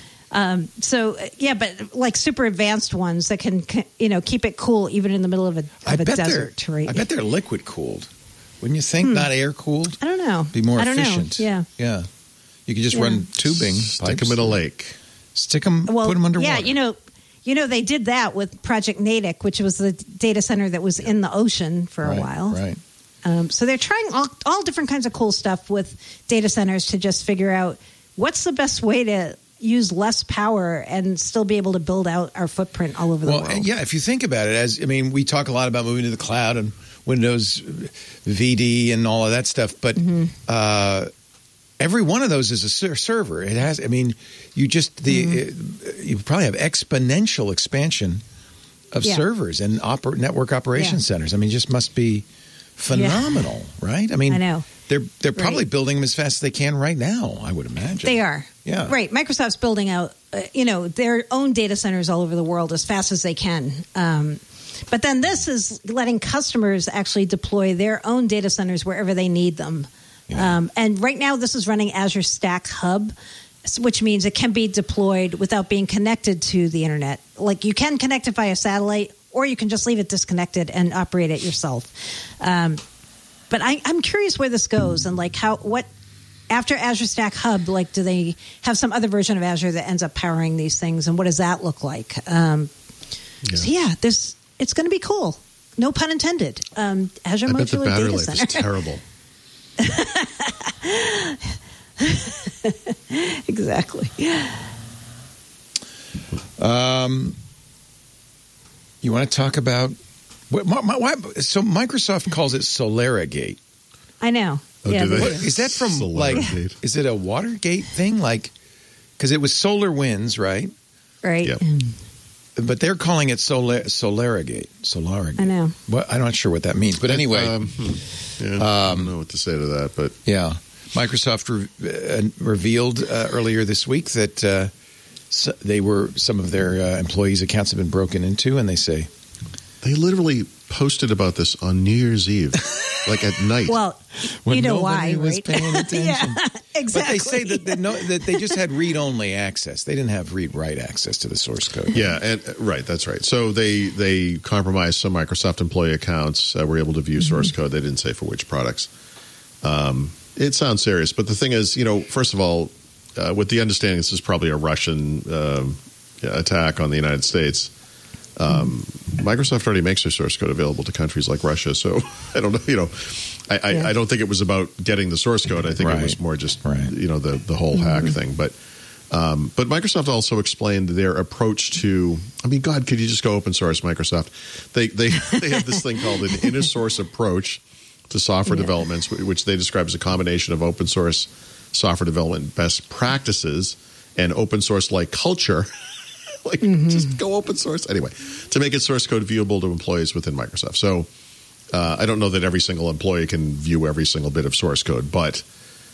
S3: But like super advanced ones that can keep it cool even in the middle of a desert. Right?
S1: I bet they're liquid cooled. Wouldn't you think? Not air cooled.
S3: I don't know.
S1: Be more
S3: I don't
S1: efficient.
S3: Know.
S1: Yeah. You could just run tubing.
S4: Stick them in a lake.
S1: Stick them. Put them underwater.
S3: Yeah, they did that with Project Natick, which was the data center that was in the ocean for a while.
S1: Right.
S3: So they're trying all different kinds of cool stuff with data centers to just figure out what's the best way to use less power and still be able to build out our footprint all over the world.
S1: Yeah, if you think about it, we talk a lot about moving to the cloud and Windows VD and all of that stuff, but every one of those is a server. It has. You probably have exponential expansion of servers and network operation centers. It just must be phenomenal, right?
S3: I know.
S1: They're probably building them as fast as they can right now, I would imagine.
S3: They are.
S1: Yeah.
S3: Right. Microsoft's building out, their own data centers all over the world as fast as they can. But then this is letting customers actually deploy their own data centers wherever they need them. Yeah. And right now this is running Azure Stack Hub, which means it can be deployed without being connected to the internet. Like you can connect it via satellite, or you can just leave it disconnected and operate it yourself. But I'm curious where this goes and what after Azure Stack Hub, do they have some other version of Azure that ends up powering these things, and what does that look like? It's going to be cool. No pun intended. Azure Modular Data Center.
S4: Is terrible.
S3: Exactly.
S1: You want to talk about so Microsoft calls it Solaragate.
S3: I know.
S4: Oh,
S3: yeah,
S4: do they?
S1: Is that from
S4: Solaragate.
S1: is it a Watergate thing? Because it was Solar Winds, right?
S3: Right.
S4: Yep.
S1: But they're calling it Solaragate. Solaragate.
S3: I know.
S1: Well, I'm not sure what that means, but anyway.
S4: I don't know what to say to that, but
S1: yeah. Microsoft revealed earlier this week that some of their employees' accounts have been broken into, and
S4: they literally posted about this on New Year's Eve, at night.
S3: Well,
S1: when
S3: you know
S1: nobody
S3: why,
S1: was
S3: right?
S1: paying attention.
S3: Yeah, exactly.
S1: But they say that they just had read-only access. They didn't have read-write access to the source code.
S4: Yeah, and that's right. So they compromised some Microsoft employee accounts. Were able to view source code. They didn't say for which products. It sounds serious, but the thing is, first of all, with the understanding this is probably a Russian attack on the United States. Microsoft already makes their source code available to countries like Russia, so I don't know. I don't think it was about getting the source code. I think it was more just the whole hack thing. But Microsoft also explained their approach to. God, could you just go open source, Microsoft? They have this thing called an inner source approach to software developments, which they describe as a combination of open source software development best practices and open source like culture. Just go open source. Anyway, to make its source code viewable to employees within Microsoft. So I don't know that every single employee can view every single bit of source code, but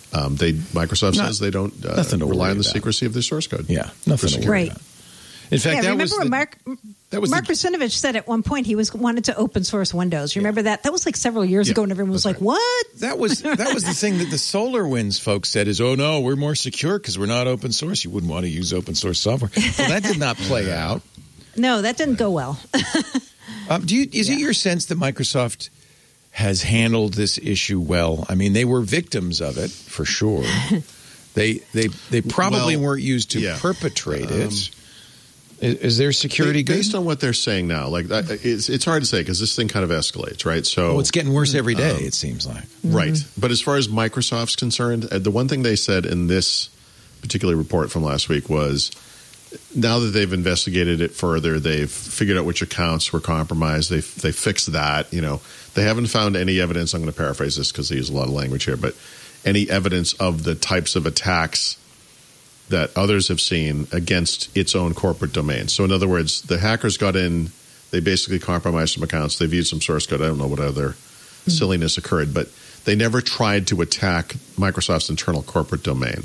S4: Microsoft says they don't rely on the secrecy of their source code.
S1: Yeah, nothing to worry about. In fact,
S3: remember when Mark Russinovich said at one point he wanted to open source Windows. You remember that? That was like several years ago, and everyone was like, "What?"
S1: That was the thing that the SolarWinds folks said is, "Oh no, we're more secure because we're not open source. You wouldn't want to use open source software." Well, that did not play out.
S3: No, that didn't go well.
S1: Is it your sense that Microsoft has handled this issue well? I mean, they were victims of it for sure. They probably weren't used to perpetrate it. Is there security good?
S4: Based on what they're saying now, like it's hard to say because this thing kind of escalates, right? So
S1: it's getting worse every day. It seems like
S4: right. But as far as Microsoft's concerned, the one thing they said in this particular report from last week was, now that they've investigated it further, they've figured out which accounts were compromised. They fixed that. They haven't found any evidence. I'm going to paraphrase this because they use a lot of language here, but any evidence of the types of attacks that others have seen against its own corporate domain. So in other words, the hackers got in, they basically compromised some accounts, they viewed some source code. I don't know what other silliness occurred, but they never tried to attack Microsoft's internal corporate domain.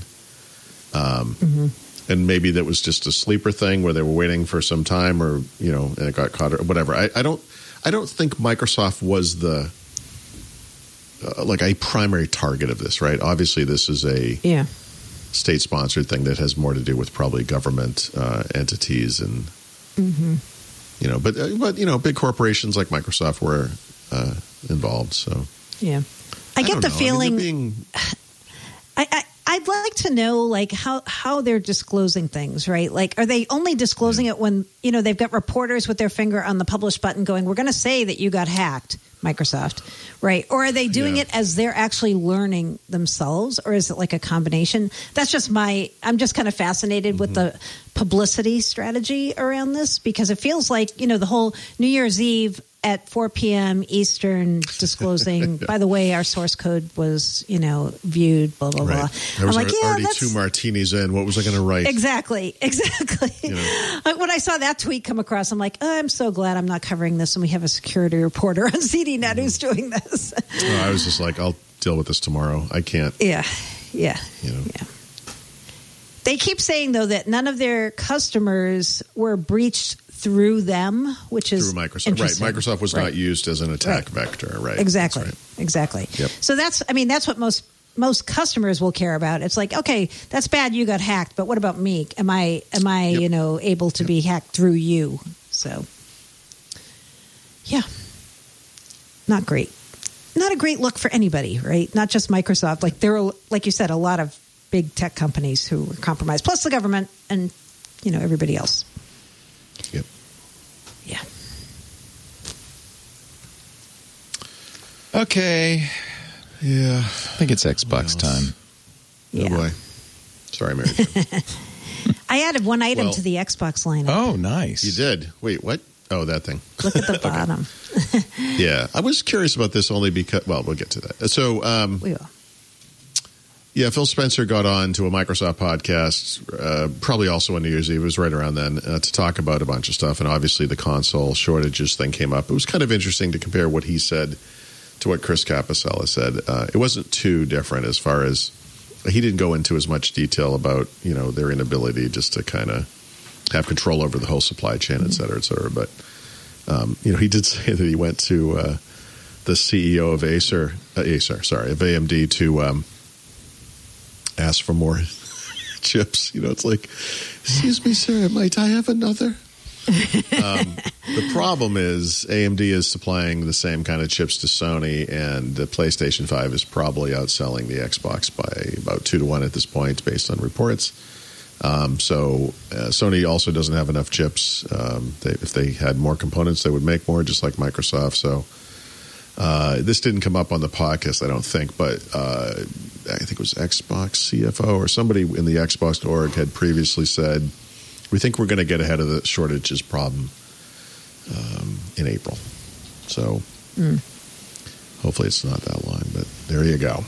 S4: And maybe that was just a sleeper thing where they were waiting for some time, or and it got caught or whatever. I don't think Microsoft was the like a primary target of this, right? Obviously, this is a state-sponsored thing that has more to do with probably government entities and but big corporations like Microsoft were involved. So
S3: I get the feeling. I'd like to know like how they're disclosing things, right? Like, are they only disclosing it when they've got reporters with their finger on the publish button going, "We're going to say that you got hacked," Microsoft, right? Or are they doing it as they're actually learning themselves, or is it like a combination? That's just I'm just kind of fascinated with the publicity strategy around this, because it feels like, the whole New Year's Eve at 4 p.m. Eastern disclosing, by the way, our source code was, viewed, blah, blah, blah.
S4: I was already 2 martinis in. What was I going to write?
S3: Exactly. When I saw that tweet come across, I'm like, I'm so glad I'm not covering this, and we have a security reporter on ZDNet who's doing this.
S4: I was just like, I'll deal with this tomorrow. I can't.
S3: Yeah. They keep saying, though, that none of their customers were breached through them, which is
S4: through Microsoft. Right. Microsoft was not used as an attack vector. Right.
S3: Exactly. Yep. So that's what most customers will care about. It's like, okay, that's bad, you got hacked, but what about me? Am I able to be hacked through you? So not great. Not a great look for anybody, right? Not just Microsoft. Like, there are, like you said, a lot of big tech companies who were compromised, plus the government and everybody else.
S4: Yep.
S3: Yeah.
S1: Okay.
S4: Yeah.
S1: I think it's Xbox time.
S3: Yeah.
S4: Oh boy. Sorry, Mary.
S3: I added one item to the Xbox lineup.
S1: Oh, nice.
S4: You did? Wait, what? Oh, that thing.
S3: Look at the bottom.
S4: Yeah. I was curious about this only because, we'll get to that. So,
S3: we will.
S4: Yeah, Phil Spencer got on to a Microsoft podcast, probably also on New Year's Eve. It was right around then, to talk about a bunch of stuff. And obviously the console shortages thing came up. It was kind of interesting to compare what he said to what Chris Capasella said. It wasn't too different as far as he didn't go into as much detail about, their inability just to kind of have control over the whole supply chain, et cetera, et cetera. But, he did say that he went to the CEO of of AMD to ask for more chips. It's like, excuse me, sir, might I have another? The problem is AMD is supplying the same kind of chips to Sony, and the PlayStation 5 is probably outselling the Xbox by about 2-1 at this point, based on reports. So Sony also doesn't have enough chips. If they had more components, they would make more, just like Microsoft. So this didn't come up on the podcast, I don't think, but I think it was Xbox CFO or somebody in the Xbox org had previously said, we think we're going to get ahead of the shortages problem in April. So hopefully it's not that long, but there you go.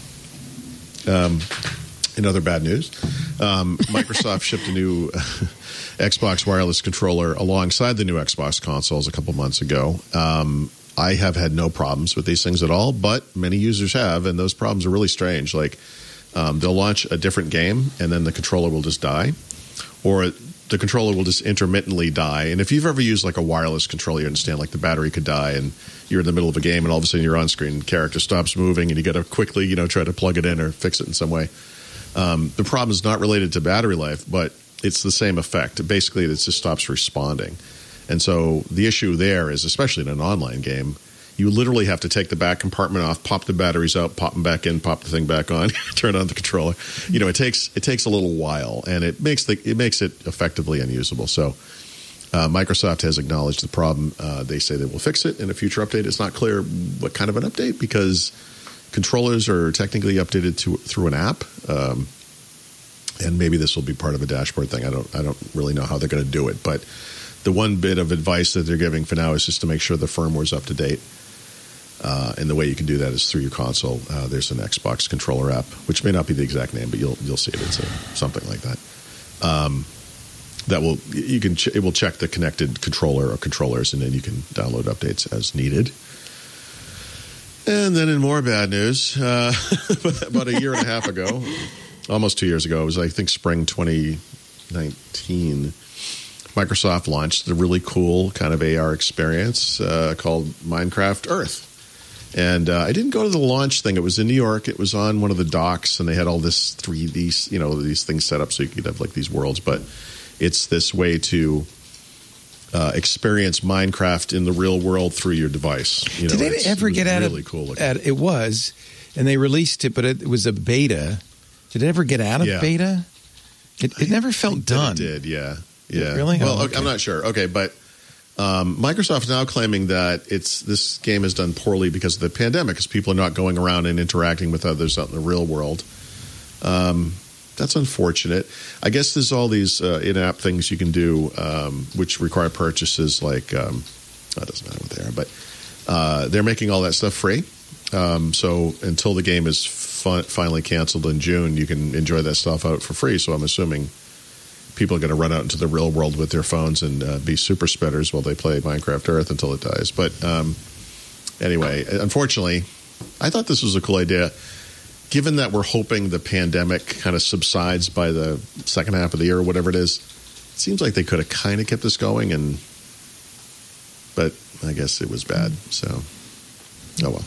S4: In other bad news, Microsoft shipped a new Xbox wireless controller alongside the new Xbox consoles a couple months ago. I have had no problems with these things at all, but many users have, and those problems are really strange. Like, They'll launch a different game, and then the controller will just die, or the controller will just intermittently die. And if you've ever used like a wireless controller, you understand like the battery could die, and you're in the middle of a game, and all of a sudden you're on screen, the character stops moving, and you got to quickly, try to plug it in or fix it in some way. The problem is not related to battery life, but it's the same effect. Basically, it just stops responding. And so the issue there is, especially in an online game, you literally have to take the back compartment off, pop the batteries out, pop them back in, pop the thing back on, turn on the controller. It takes a little while, and it makes it effectively unusable. So Microsoft has acknowledged the problem. They say they will fix it in a future update. It's not clear what kind of an update, because controllers are technically updated through an app, and maybe this will be part of a dashboard thing. I don't really know how they're going to do it, but the one bit of advice that they're giving for now is just to make sure the firmware is up to date. And the way you can do that is through your console. There's an Xbox controller app, which may not be the exact name, but you'll see it. It's something like that. It will check the connected controller or controllers, and then you can download updates as needed. And then in more bad news, about a year and a half ago, almost 2 years ago, it was I think spring 2019. Microsoft launched a really cool kind of AR experience called Minecraft Earth. And I didn't go to the launch thing. It was in New York. It was on one of the docks, and they had all this 3D, these things set up so you could have like these worlds. But it's this way to experience Minecraft in the real world through your device.
S1: Did they ever get out
S4: really
S1: of
S4: cool looking.
S1: It was, and they released it, but it was a beta. Did it ever get out of beta? It never felt done.
S4: It did, yeah. Yeah.
S1: Really?
S4: Well, okay. I'm not sure. Okay, but Microsoft is now claiming that this game is done poorly because of the pandemic, because people are not going around and interacting with others out in the real world. That's unfortunate. I guess there's all these in-app things you can do, which require purchases. Like that doesn't matter what they are, but they're making all that stuff free. So until the game is finally canceled in June, you can enjoy that stuff out for free. So I'm assuming people are going to run out into the real world with their phones and be super spreaders while they play Minecraft Earth until it dies. But anyway, unfortunately, I thought this was a cool idea. Given that we're hoping the pandemic kind of subsides by the second half of the year or whatever it is, it seems like they could have kind of kept this going, but I guess it was bad. So, oh well.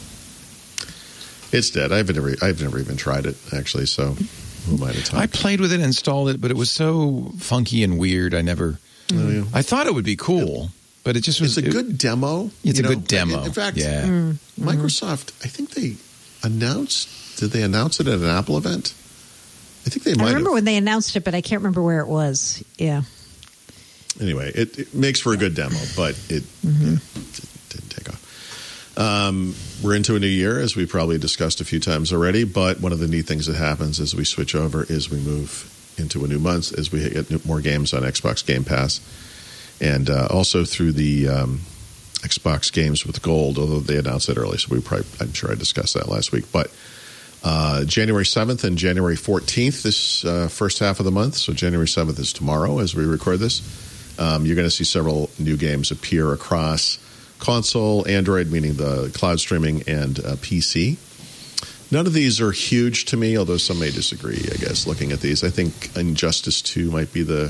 S4: It's dead. I've never even tried it, actually, so who am I to talk?
S1: I played with it, installed it, but it was so funky and weird. I never...
S4: Oh, yeah.
S1: I thought it would be cool, but it just was...
S4: It's a good demo.
S1: It's a good demo.
S4: In fact,
S1: yeah.
S4: Microsoft, I think they announced... Did they announce it at an Apple event? I think they might have.
S3: I remember when they announced it, but I can't remember where it was. Yeah.
S4: Anyway, it makes for a good demo, but it didn't take off. We're into a new year, as we probably discussed a few times already, but one of the neat things that happens as we switch over is we move into a new month as we get more games on Xbox Game Pass, and also through the Xbox Games with Gold, although they announced it early, so I'm sure I discussed that last week, but January 7th and January 14th, this first half of the month. So January 7th is tomorrow as we record this. You're going to see several new games appear across console, Android, meaning the cloud streaming, and PC. None of these are huge to me, although some may disagree, I guess, looking at these. I think Injustice 2 might be the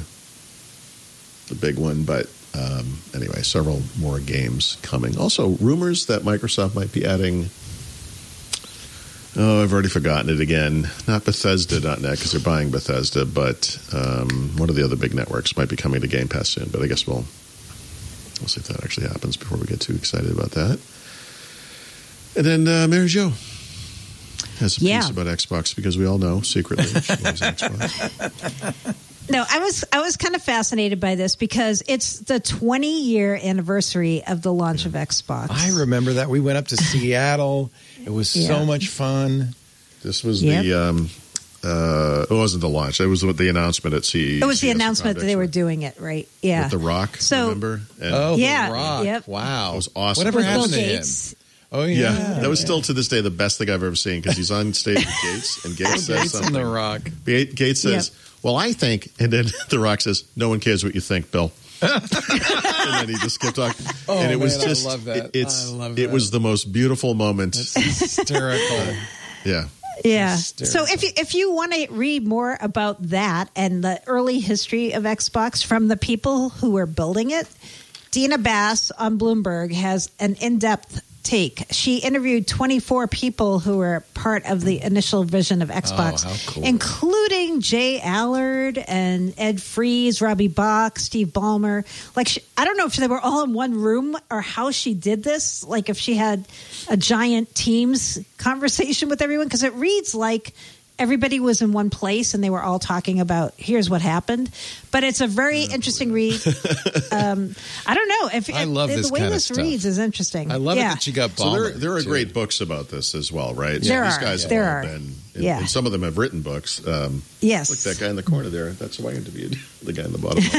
S4: big one, but anyway, several more games coming. Also, rumors that Microsoft might be adding... Oh, I've already forgotten it again. Not Bethesda.net, because they're buying Bethesda, but one of the other big networks might be coming to Game Pass soon. But I guess we'll see if that actually happens before we get too excited about that. And then Mary Jo has a piece about Xbox, because we all know secretly she loves Xbox.
S3: No, I was kind of fascinated by this because it's the 20-year anniversary of the launch of Xbox.
S1: I remember that. We went up to Seattle. It was so much fun.
S4: This was the it wasn't the launch. It was the announcement at CES.
S3: It was the announcement that they were doing it, right? Yeah.
S4: With The Rock, remember? And
S1: The Rock.
S3: Yep.
S1: Wow.
S4: It was awesome.
S1: Whatever happened to him?
S3: Gates.
S1: Oh, yeah.
S4: That was still to this day the best thing I've ever seen, because he's on stage with Gates, and Gates says
S1: Gates
S4: something.
S1: and The Rock.
S4: Gates says, well, I think, and then The Rock says, no one cares what you think, Bill. And then he just kept talking.
S1: Oh,
S4: and it was
S1: I love that.
S4: It was the most beautiful moment.
S1: It's hysterical.
S4: Yeah.
S3: Yeah.
S1: Hysterical.
S3: So if you want to read more about that and the early history of Xbox from the people who were building it, Dina Bass on Bloomberg has an in-depth take. She interviewed 24 people who were part of the initial vision of Xbox,
S1: how cool.
S3: including Jay Allard and Ed Fries, Robbie Bach, Steve Ballmer. Like, I don't know if they were all in one room or how she did this, like if she had a giant Teams conversation with everyone, because it reads like everybody was in one place and they were all talking about here's what happened. But it's a very interesting read. I don't know if
S1: I love this
S3: the way
S1: kind of
S3: this
S1: stuff.
S3: reads is interesting.
S1: I love it that she got
S4: So
S1: Ballmer.
S4: there are
S1: too.
S4: great books about this as well, right?
S3: There
S4: These
S3: are.
S4: guys have
S3: There
S4: all
S3: are.
S4: been,
S3: Yeah.
S4: and some of them have written books.
S3: Yes.
S4: Look, that guy in the corner there. That's who I interviewed. The guy in the bottom.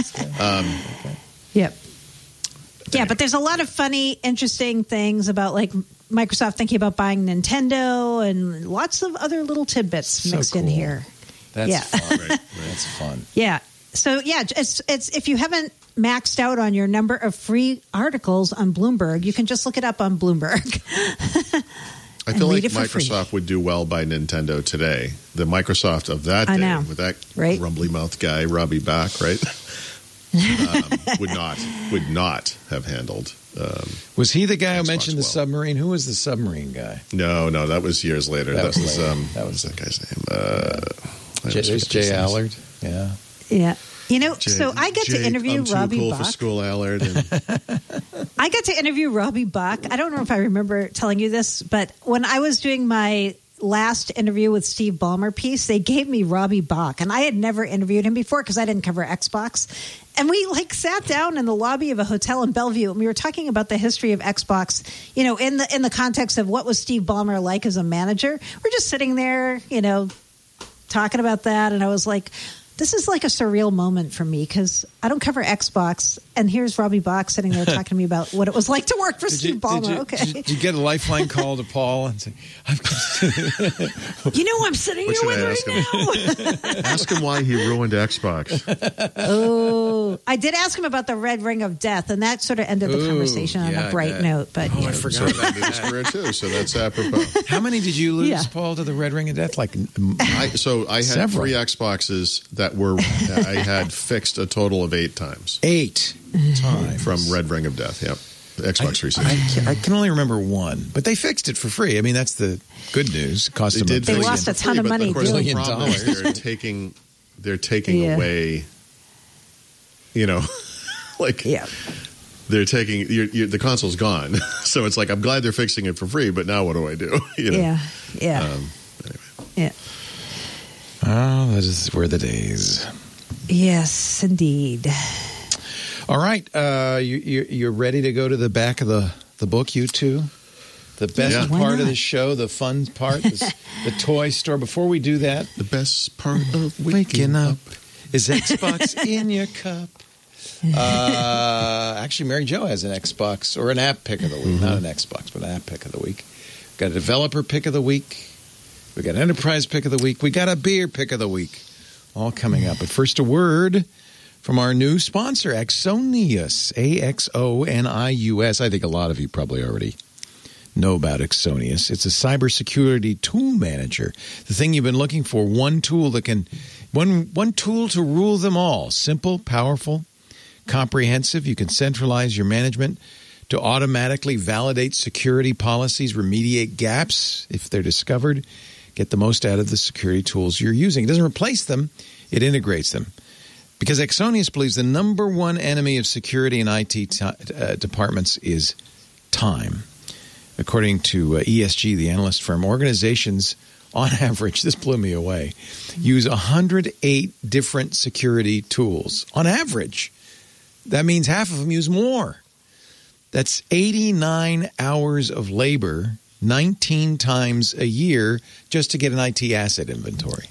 S3: Yep. Yeah, but there's a lot of funny, interesting things about like Microsoft thinking about buying Nintendo and lots of other little tidbits
S1: So
S3: mixed in
S1: cool.
S3: here.
S1: That's
S3: Yeah.
S1: fun.
S4: Right.
S1: That's fun.
S3: Yeah. So yeah, it's if you haven't maxed out on your number of free articles on Bloomberg, you can just look it up on Bloomberg.
S4: I
S3: And
S4: feel like
S3: read it for free.
S4: Microsoft would do well by Nintendo today. The Microsoft of that
S3: I
S4: day,
S3: know.
S4: with that
S3: Right.
S4: rumbly mouth guy, Robbie Bach, right? Would not have handled.
S1: Was he the guy who
S4: Xbox
S1: mentioned the
S4: well.
S1: submarine? Who was the submarine guy?
S4: No, that was years later.
S1: That was later.
S4: That was that guy's name. I always
S1: There's
S4: forget
S1: Jay
S4: his name.
S1: Allard. Yeah.
S3: Yeah. You know,
S4: Jay-
S3: so I got
S4: Jay,
S3: to interview
S4: I'm too
S3: Robbie
S4: cool
S3: Bach.
S4: for school, Allard. And
S3: I got to interview Robbie Bach. I don't know if I remember telling you this, but when I was doing my last interview with Steve Ballmer piece, they gave me Robbie Bach, and I had never interviewed him before because I didn't cover Xbox. And we like sat down in the lobby of a hotel in Bellevue, and we were talking about the history of Xbox, you know, in the context of what was Steve Ballmer like as a manager. We're just sitting there, you know, talking about that, and I was like, this is like a surreal moment for me because I don't cover Xbox, and here's Robbie Bach sitting there talking to me about what it was like to work for Steve Ballmer.
S1: Did you get a lifeline call to Paul and say,
S3: You know, I'm sitting
S4: What
S3: here
S4: should
S3: with
S4: I
S3: right
S4: ask
S3: now.
S4: ask him why he ruined Xbox.
S3: Oh, I did ask him about the Red Ring of Death, and that sort of ended the
S1: Ooh,
S3: conversation on
S1: yeah,
S3: a
S1: I
S3: bright
S1: bet.
S3: note. But
S1: I
S3: you know,
S1: forgot about
S4: His career too, so that's apropos.
S1: how many did you lose,
S3: Yeah.
S1: Paul, to the Red Ring of Death? Like,
S4: I had
S1: Several.
S4: 3 Xboxes that were I had fixed a total of 8 times
S1: 8 times.
S4: from Red Ring of Death. Yep, Xbox 360.
S1: I can only remember one, but they fixed it for free. I mean, that's the good news. It cost them
S4: did
S1: $1
S3: They
S1: billion.
S3: lost a
S4: for
S3: ton of
S4: but
S3: money
S4: Of course,
S3: doing
S4: the
S1: it.
S4: problem is they're taking
S3: Yeah.
S4: away. You know, like
S3: yeah,
S4: they're taking the console's gone. So it's like I'm glad they're fixing it for free, but now what do I do? You know?
S3: yeah. Yeah.
S1: Oh, that were the days.
S3: Yes, indeed.
S1: All right, you're ready to go to the back of the book, you two? The best
S4: Yeah.
S3: Why
S1: part of
S3: not?
S1: the show, the fun part, the toy store. Before we do that,
S4: The best part of
S1: waking up is Xbox in your cup. Actually, Mary Jo has an Xbox or an app pick of the week. Not an Xbox, but an app pick of the week. Got a developer pick of the week. We got an enterprise pick of the week. We got a beer pick of the week. All coming up. But first, a word from our new sponsor, Axonius. Axonius. I think a lot of you probably already know about Axonius. It's a cybersecurity tool manager. The thing you've been looking for, one tool to rule them all. Simple, powerful, comprehensive. You can centralize your management to automatically validate security policies, remediate gaps if they're discovered, get the most out of the security tools you're using. It doesn't replace them, it integrates them. Because Axonius believes the number one enemy of security in IT departments is time. According to ESG, the analyst firm, organizations, on average, this blew me away, use 108 different security tools. On average. That means half of them use more. That's 89 hours of labor, 19 times a year, just to get an IT asset inventory.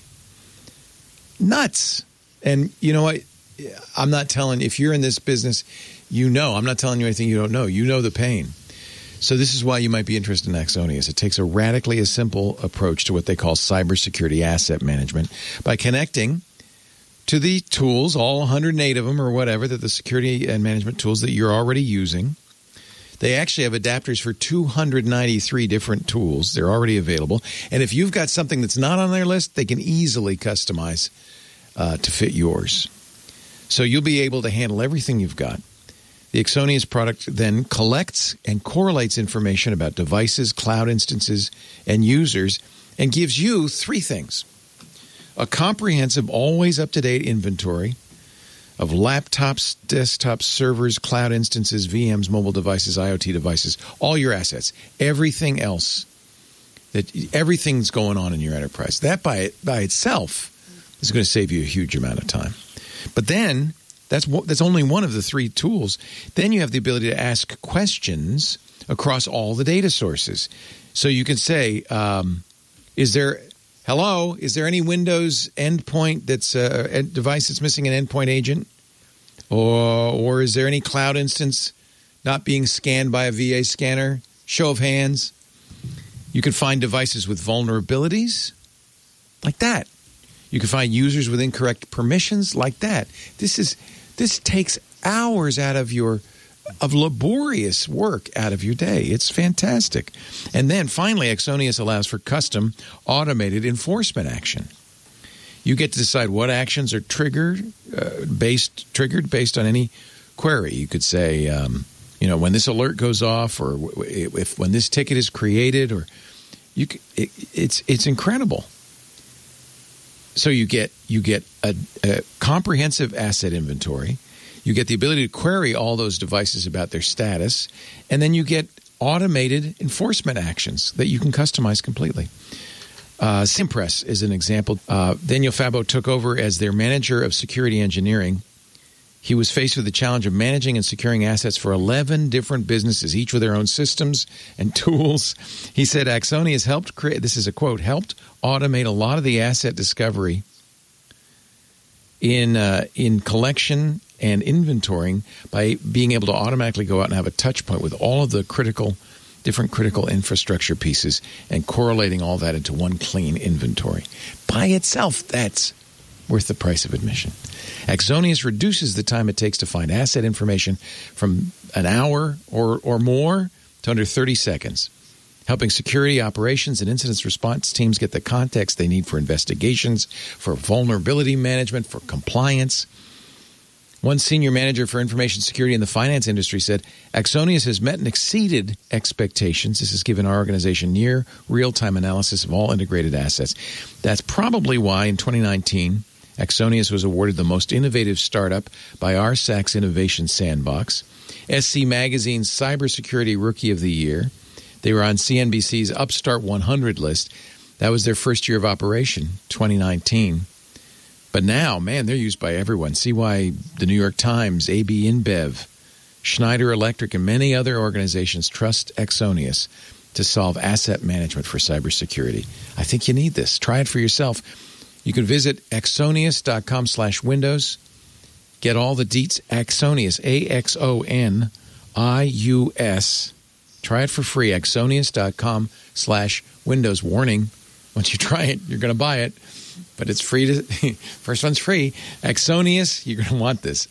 S1: Nuts. And you know what? I'm not telling, if you're in this business, you know. I'm not telling you anything you don't know. You know the pain. So this is why you might be interested in Axonius. It takes a radically simple approach to what they call cybersecurity asset management by connecting to the tools, all 108 of them or whatever, that the security and management tools that you're already using. They actually have adapters for 293 different tools. They're already available. And if you've got something that's not on their list, they can easily customize to fit yours. So you'll be able to handle everything you've got. The Axonius product then collects and correlates information about devices, cloud instances, and users, and gives you three things. A comprehensive, always up-to-date inventory of laptops, desktops, servers, cloud instances, VMs, mobile devices, IoT devices, all your assets, everything else, everything's going on in your enterprise. That by itself is going to save you a huge amount of time. But then, that's only one of the three tools. Then you have the ability to ask questions across all the data sources. So you can say, is there any Windows endpoint that's a device that's missing an endpoint agent? Or is there any cloud instance not being scanned by a VA scanner? Show of hands. You can find devices with vulnerabilities like that. You can find users with incorrect permissions like that. This takes hours out of laborious work out of your day. It's fantastic. And then finally, Axonius allows for custom automated enforcement action. You get to decide what actions are triggered based on any query. You could say, when this alert goes off, or when this ticket is created, or it's incredible. So you get a comprehensive asset inventory. You get the ability to query all those devices about their status, and then you get automated enforcement actions that you can customize completely. Simpress is an example. Daniel Fabo took over as their manager of security engineering. He was faced with the challenge of managing and securing assets for 11 different businesses, each with their own systems and tools. He said Axonius helped create, this is a quote, helped automate a lot of the asset discovery in collection and inventorying by being able to automatically go out and have a touch point with all of the different critical infrastructure pieces and correlating all that into one clean inventory. By itself, that's worth the price of admission. Axonius reduces the time it takes to find asset information from an hour or more to under 30 seconds, helping security operations and incident response teams get the context they need for investigations, for vulnerability management, for compliance. One senior manager for information security in the finance industry said, Axonius has met and exceeded expectations. This has given our organization near real-time analysis of all integrated assets. That's probably why in 2019, Axonius was awarded the most innovative startup by RSAC's Innovation Sandbox, SC Magazine's Cybersecurity Rookie of the Year. They were on CNBC's Upstart 100 list. That was their first year of operation, 2019. But now, man, they're used by everyone. See why the New York Times, AB InBev, Schneider Electric, and many other organizations trust Axonius to solve asset management for cybersecurity. I think you need this. Try it for yourself. You can visit Axonius.com/Windows. Get all the deets. Axonius, AXONIUS. Try it for free. Axonius.com/Windows. Warning, once you try it, you're going to buy it. But it's free to first one's free. Axonius, you're going to want this.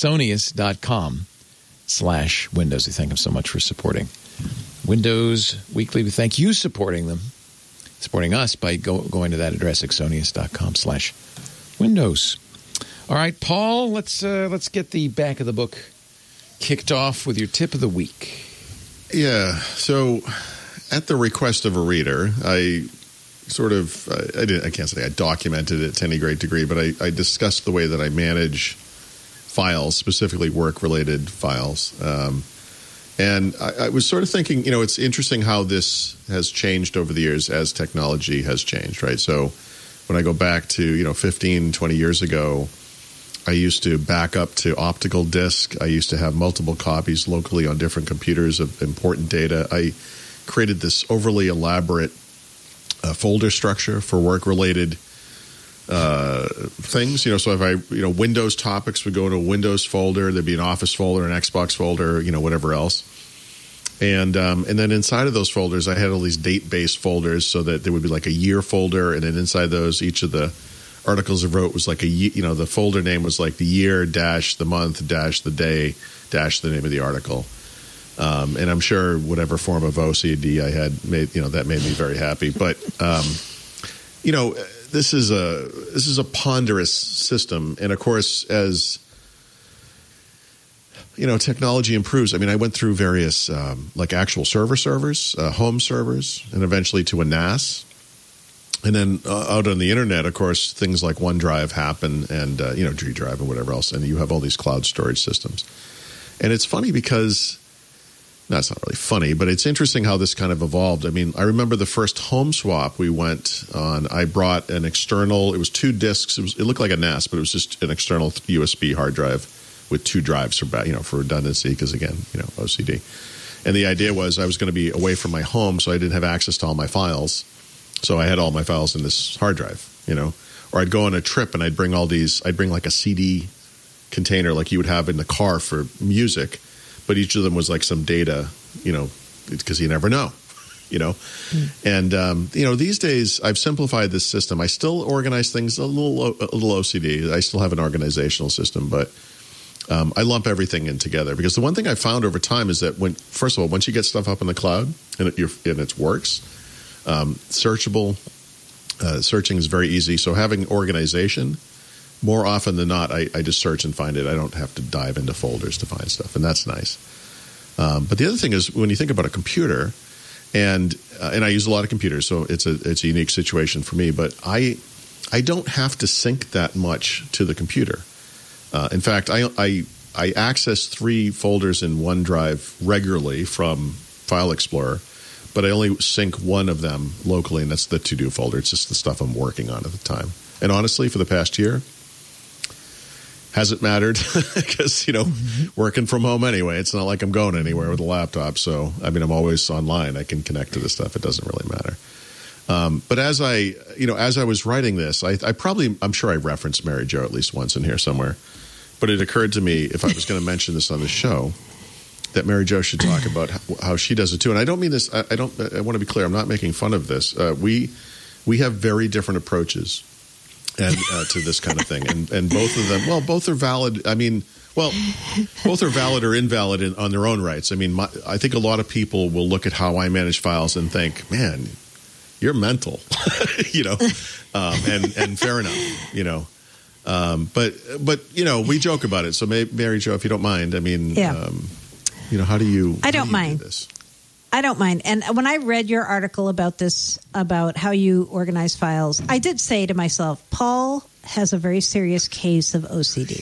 S1: Axonius.com/Windows. We thank them so much for supporting Windows Weekly. We thank you supporting us by going to that address, Axonius.com/Windows. All right, Paul, let's get the back of the book kicked off with your tip of the week.
S4: Yeah. So, at the request of a reader, I can't say I documented it to any great degree, but I discussed the way that I manage files, specifically work-related files. And I was sort of thinking, it's interesting how this has changed over the years as technology has changed, right? So when I go back to, 15, 20 years ago, I used to back up to optical disk. I used to have multiple copies locally on different computers of important data. I created this overly elaborate folder structure for work-related things. So if I, Windows topics would go to a Windows folder, there'd be an Office folder, an Xbox folder, whatever else. And then inside of those folders, I had all these date-based folders so that there would be like a year folder, and then inside those, each of the articles I wrote was like the folder name was like the year dash the month dash the day dash the name of the article. And I'm sure whatever form of OCD I had made me very happy. But this is a ponderous system, and of course, as technology improves. I mean, I went through various like actual servers, home servers, and eventually to a NAS. And then out on the internet, of course, things like OneDrive happen, and G Drive and whatever else, and you have all these cloud storage systems. And it's funny because, no, it's not really funny, but it's interesting how this kind of evolved. I mean, I remember the first home swap we went on. I brought an external. It was 2 disks. It looked like a NAS, but it was just an external USB hard drive with 2 drives for redundancy, because again, OCD. And the idea was I was going to be away from my home, so I didn't have access to all my files. So I had all my files in this hard drive, or I'd go on a trip and I'd bring like a CD container like you would have in the car for music, but each of them was like some data, because you never know, And, these days I've simplified this system. I still organize things a little OCD. I still have an organizational system, but I lump everything in together, because the one thing I found over time is that first of all, once you get stuff up in the cloud and it works, searching is very easy. So having organization, more often than not, I just search and find it. I don't have to dive into folders to find stuff, and that's nice. But the other thing is, when you think about a computer, and I use a lot of computers, so it's a unique situation for me. But I don't have to sync that much to the computer. In fact, I access 3 folders in OneDrive regularly from File Explorer, but I only sync one of them locally, and that's the to-do folder. It's just the stuff I'm working on at the time. And honestly, for the past year, hasn't mattered, because, working from home anyway, it's not like I'm going anywhere with a laptop. So, I mean, I'm always online. I can connect to this stuff. It doesn't really matter. But as I was writing this, I'm sure I referenced Mary Jo at least once in here somewhere. But it occurred to me, if I was going to mention this on the show, that Mary Jo should talk about how she does it too. And I don't mean this. I want to be clear. I'm not making fun of this. We have very different approaches and to this kind of thing, and both of them. Well, both are valid. I mean, both are valid or invalid on their own rights. I mean, I think a lot of people will look at how I manage files and think, man, you're mental, and fair enough, But we joke about it. So Mary Jo, if you don't mind, I mean, how do you?
S3: I don't mind.
S4: Do this?
S3: I don't mind. And when I read your article about this, about how you organize files, I did say to myself, Paul has a very serious case of OCD.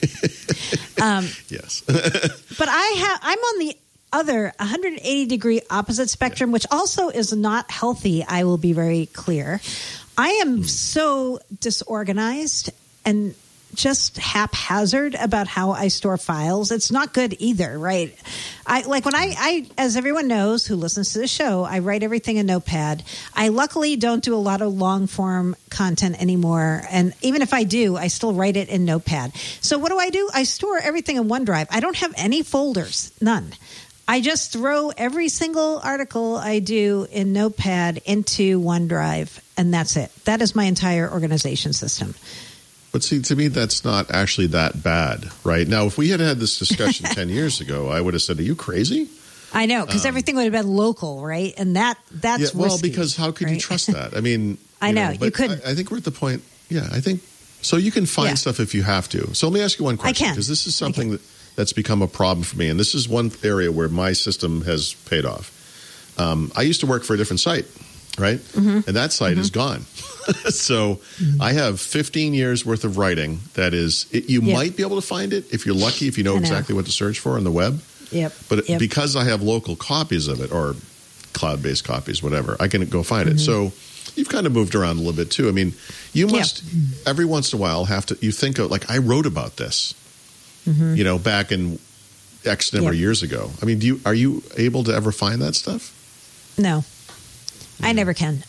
S4: Yes.
S3: But I'm on the other 180-degree opposite spectrum, which also is not healthy. I will be very clear. I am so disorganized and just haphazard about how I store files. It's not good either, right? When I, as everyone knows who listens to the show, I write everything in Notepad. I luckily don't do a lot of long form content anymore. And even if I do, I still write it in Notepad. So what do? I store everything in OneDrive. I don't have any folders, none. I just throw every single article I do in Notepad into OneDrive, and that's it. That is my entire organization system.
S4: But see, to me, that's not actually that bad, right? Now, if we had this discussion 10 years ago, I would have said, are you crazy?
S3: I know, because everything would have been local, right? And that's risky,
S4: because how could you trust that? I mean,
S3: I know you could.
S4: I think we're at the point, I think, so you can find stuff if you have to. So let me ask you one question, because this is something that's become a problem for me, and this is one area where my system has paid off. I used to work for a different site, right? Mm-hmm. And that site is gone. So I have 15 years worth of writing. That is, you might be able to find it if you're lucky, if you know exactly what to search for on the web.
S3: Yep.
S4: But because I have local copies of it, or cloud-based copies, whatever, I can go find it. So you've kind of moved around a little bit too. I mean, you must every once in a while you think of, like, I wrote about this, back in X number of years ago. I mean, are you able to ever find that stuff?
S3: No. I never can.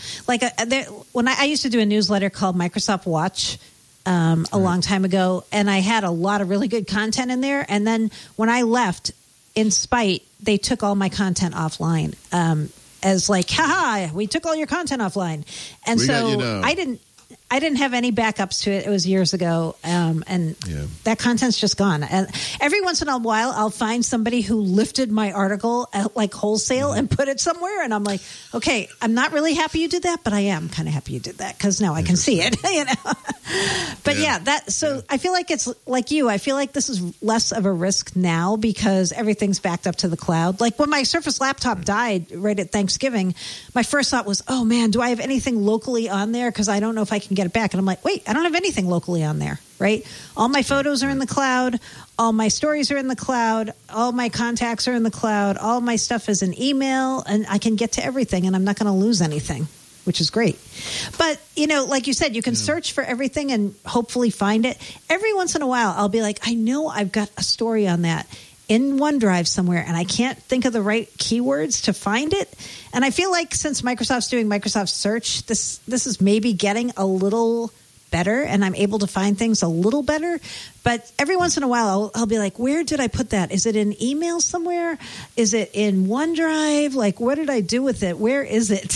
S3: When I used to do a newsletter called Microsoft Watch a long time ago, and I had a lot of really good content in there. And then when I left, in spite, they took all my content offline as like, haha, we took all your content offline. And I didn't. I didn't have any backups to it. It was years ago, and that content's just gone. And every once in a while, I'll find somebody who lifted my article at like wholesale and put it somewhere, and I'm like, okay, I'm not really happy you did that, but I am kind of happy you did that because now I can see it. But I feel like it's like you. I feel like this is less of a risk now because everything's backed up to the cloud. Like when my Surface laptop died right at Thanksgiving, my first thought was, oh man, do I have anything locally on there? Because I don't know if I can get it back. And I'm like, wait, I don't have anything locally on there, right? All my photos are in the cloud. All my stories are in the cloud. All my contacts are in the cloud. All my stuff is in email, and I can get to everything, and I'm not going to lose anything, which is great. But, like you said, you can search for everything and hopefully find it. Every once in a while, I'll be like, I know I've got a story on that in OneDrive somewhere, and I can't think of the right keywords to find it. And I feel like since Microsoft's doing Microsoft Search, this is maybe getting a little better, and I'm able to find things a little better. But every once in a while, I'll be like, where did I put that? Is it in email somewhere? Is it in OneDrive? Like, what did I do with it? Where is it?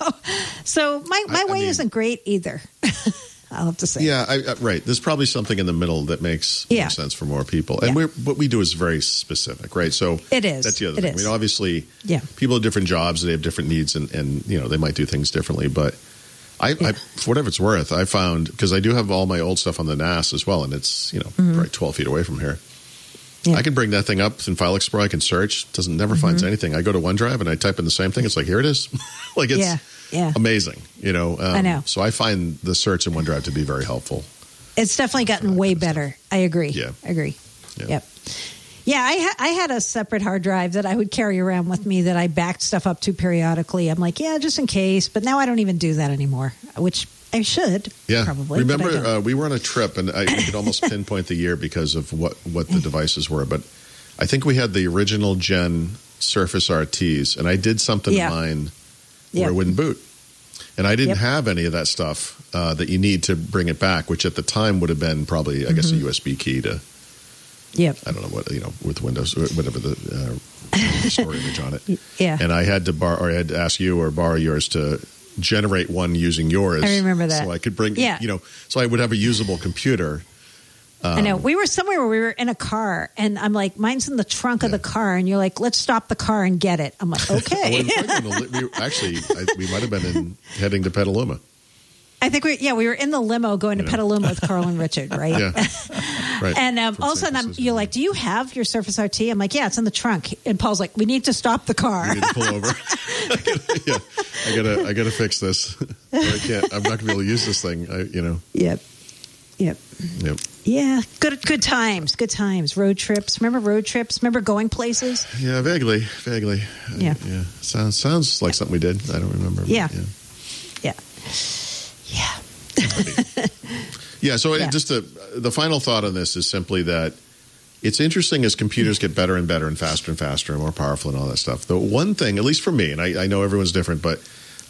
S3: So my way isn't great either. I'll have to say.
S4: Yeah, right. There's probably something in the middle that makes sense for more people. And what we do is very specific, right? So
S3: it is.
S4: That's the other thing. I mean, obviously, people have different jobs, they have different needs, and they might do things differently. But I for whatever it's worth, I found, because I do have all my old stuff on the NAS as well, and it's, probably 12 feet away from here. Yeah. I can bring that thing up in File Explorer. I can search. Never finds anything. I go to OneDrive and I type in the same thing. It's like, here it is. Like it's amazing. I know. So I find the search in OneDrive to be very helpful.
S3: It's definitely gotten way better. I agree.
S4: Yeah.
S3: I agree.
S4: Yeah.
S3: Yep. Yeah, I had a separate hard drive that I would carry around with me that I backed stuff up to periodically. I'm like, just in case. But now I don't even do that anymore, which I should. Yeah, probably.
S4: Remember, we were on a trip, and we could almost pinpoint the year because of what the devices were. But I think we had the original gen Surface RTs, and I did something to mine where it wouldn't boot. And I didn't have any of that stuff that you need to bring it back, which at the time would have been probably, I guess, a USB key to... I don't know what, with Windows, whatever the store image on it.
S3: Yeah.
S4: And I had to ask you or borrow yours to generate one using yours.
S3: I remember that.
S4: So I could bring, so I would have a usable computer.
S3: I know. We were somewhere where we were in a car, and I'm like, mine's in the trunk of the car, and you're like, let's stop the car and get it. I'm like, okay.
S4: We might have been heading to Petaluma.
S3: I think we were in the limo going to Petaluma with Carl and Richard, right?
S4: Yeah. Right.
S3: And all of a sudden, you're like, do you have your Surface RT? I'm like, yeah, it's in the trunk. And Paul's like, we need to stop the car.
S4: You need to pull over. I gotta fix this. I can't. I'm not gonna be able to use this thing.
S3: Yep. Yeah, good times. Good times. Road trips. Remember road trips? Remember going places?
S4: Yeah, vaguely. Yeah. Sounds like something we did. I don't remember.
S3: Yeah.
S4: Yeah. So just the final thought on this is simply that it's interesting as computers get better and better and faster and more powerful and all that stuff. The one thing, at least for me, and I know everyone's different, but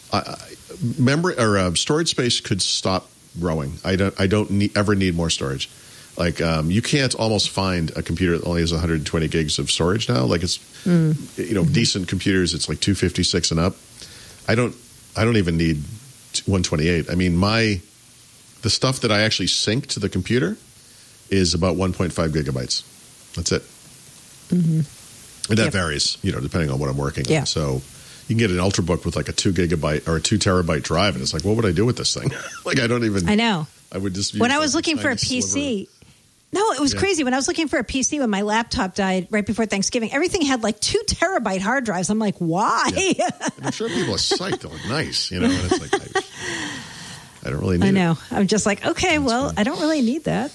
S4: storage space could stop growing. I don't ever need more storage. Like you can't almost find a computer that only has 120 gigs of storage now. Like it's decent computers, it's like 256 and up. I don't even need 128. I mean, the stuff that I actually sync to the computer is about 1.5 gigabytes. That's it. Mm-hmm. And that varies, depending on what I'm working on. So you can get an Ultrabook with like a 2 gigabyte or a 2 terabyte drive, and it's like, what would I do with this thing?
S3: I know.
S4: I would just
S3: when I was looking for a PC. No, it was crazy. When I was looking for a PC when my laptop died right before Thanksgiving, everything had like 2 terabyte hard drives. I'm like, why?
S4: Yeah. And I'm sure people are psyched. They're like, nice, and it's like, I don't really need it.
S3: I know. I'm just like, okay, fun. I don't really need that.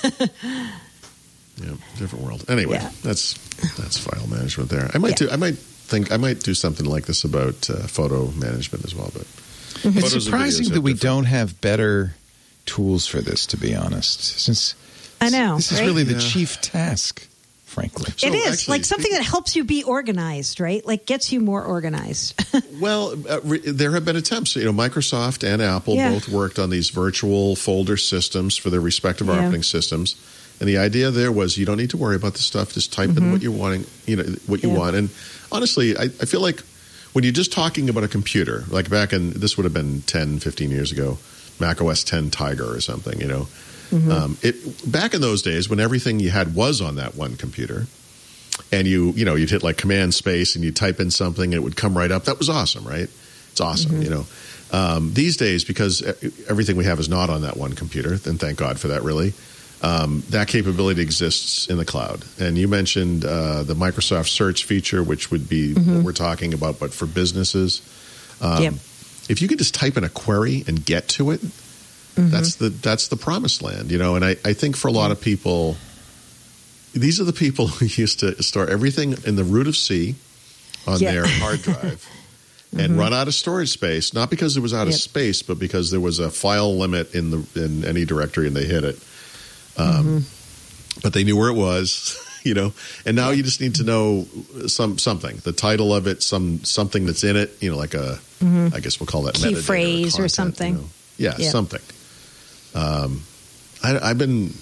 S4: Yeah, different world. Anyway, that's file management there. I might do something like this about photo management as well. But
S1: it's surprising that we don't have better tools for this, to be honest. Since
S3: I know
S1: this is really the chief task, frankly.
S3: It is actually, like something that helps you be organized, right? Like gets you more organized.
S4: Well, there have been attempts. Microsoft and Apple both worked on these virtual folder systems for their respective operating systems. And the idea there was you don't need to worry about the stuff. Just type in what you're wanting, what you want. And honestly, I feel like when you're just talking about a computer, like this would have been 10, 15 years ago, Mac OS 10 Tiger or something,
S3: Mm-hmm.
S4: Back in those days when everything you had was on that one computer, and you'd hit like Command Space and you type in something and it would come right up. That was awesome, right? It's awesome, These days, because everything we have is not on that one computer, and thank God for that, really, that capability exists in the cloud. And you mentioned the Microsoft Search feature, which would be what we're talking about, but for businesses. If you could just type in a query and get to it, that's the promised land, And I think for a lot of people, these are the people who used to store everything in the root of C on their hard drive and run out of storage space, not because it was out of space, but because there was a file limit in any directory and they hit it. But they knew where it was, and now you just need to know something, the title of it, something that's in it, like a, I guess we'll call that
S3: key
S4: metadata
S3: phrase
S4: content,
S3: or something.
S4: Something. I've been,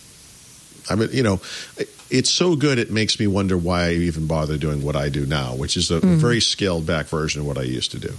S4: it's so good it makes me wonder why I even bother doing what I do now, which is a very scaled back version of what I used to do.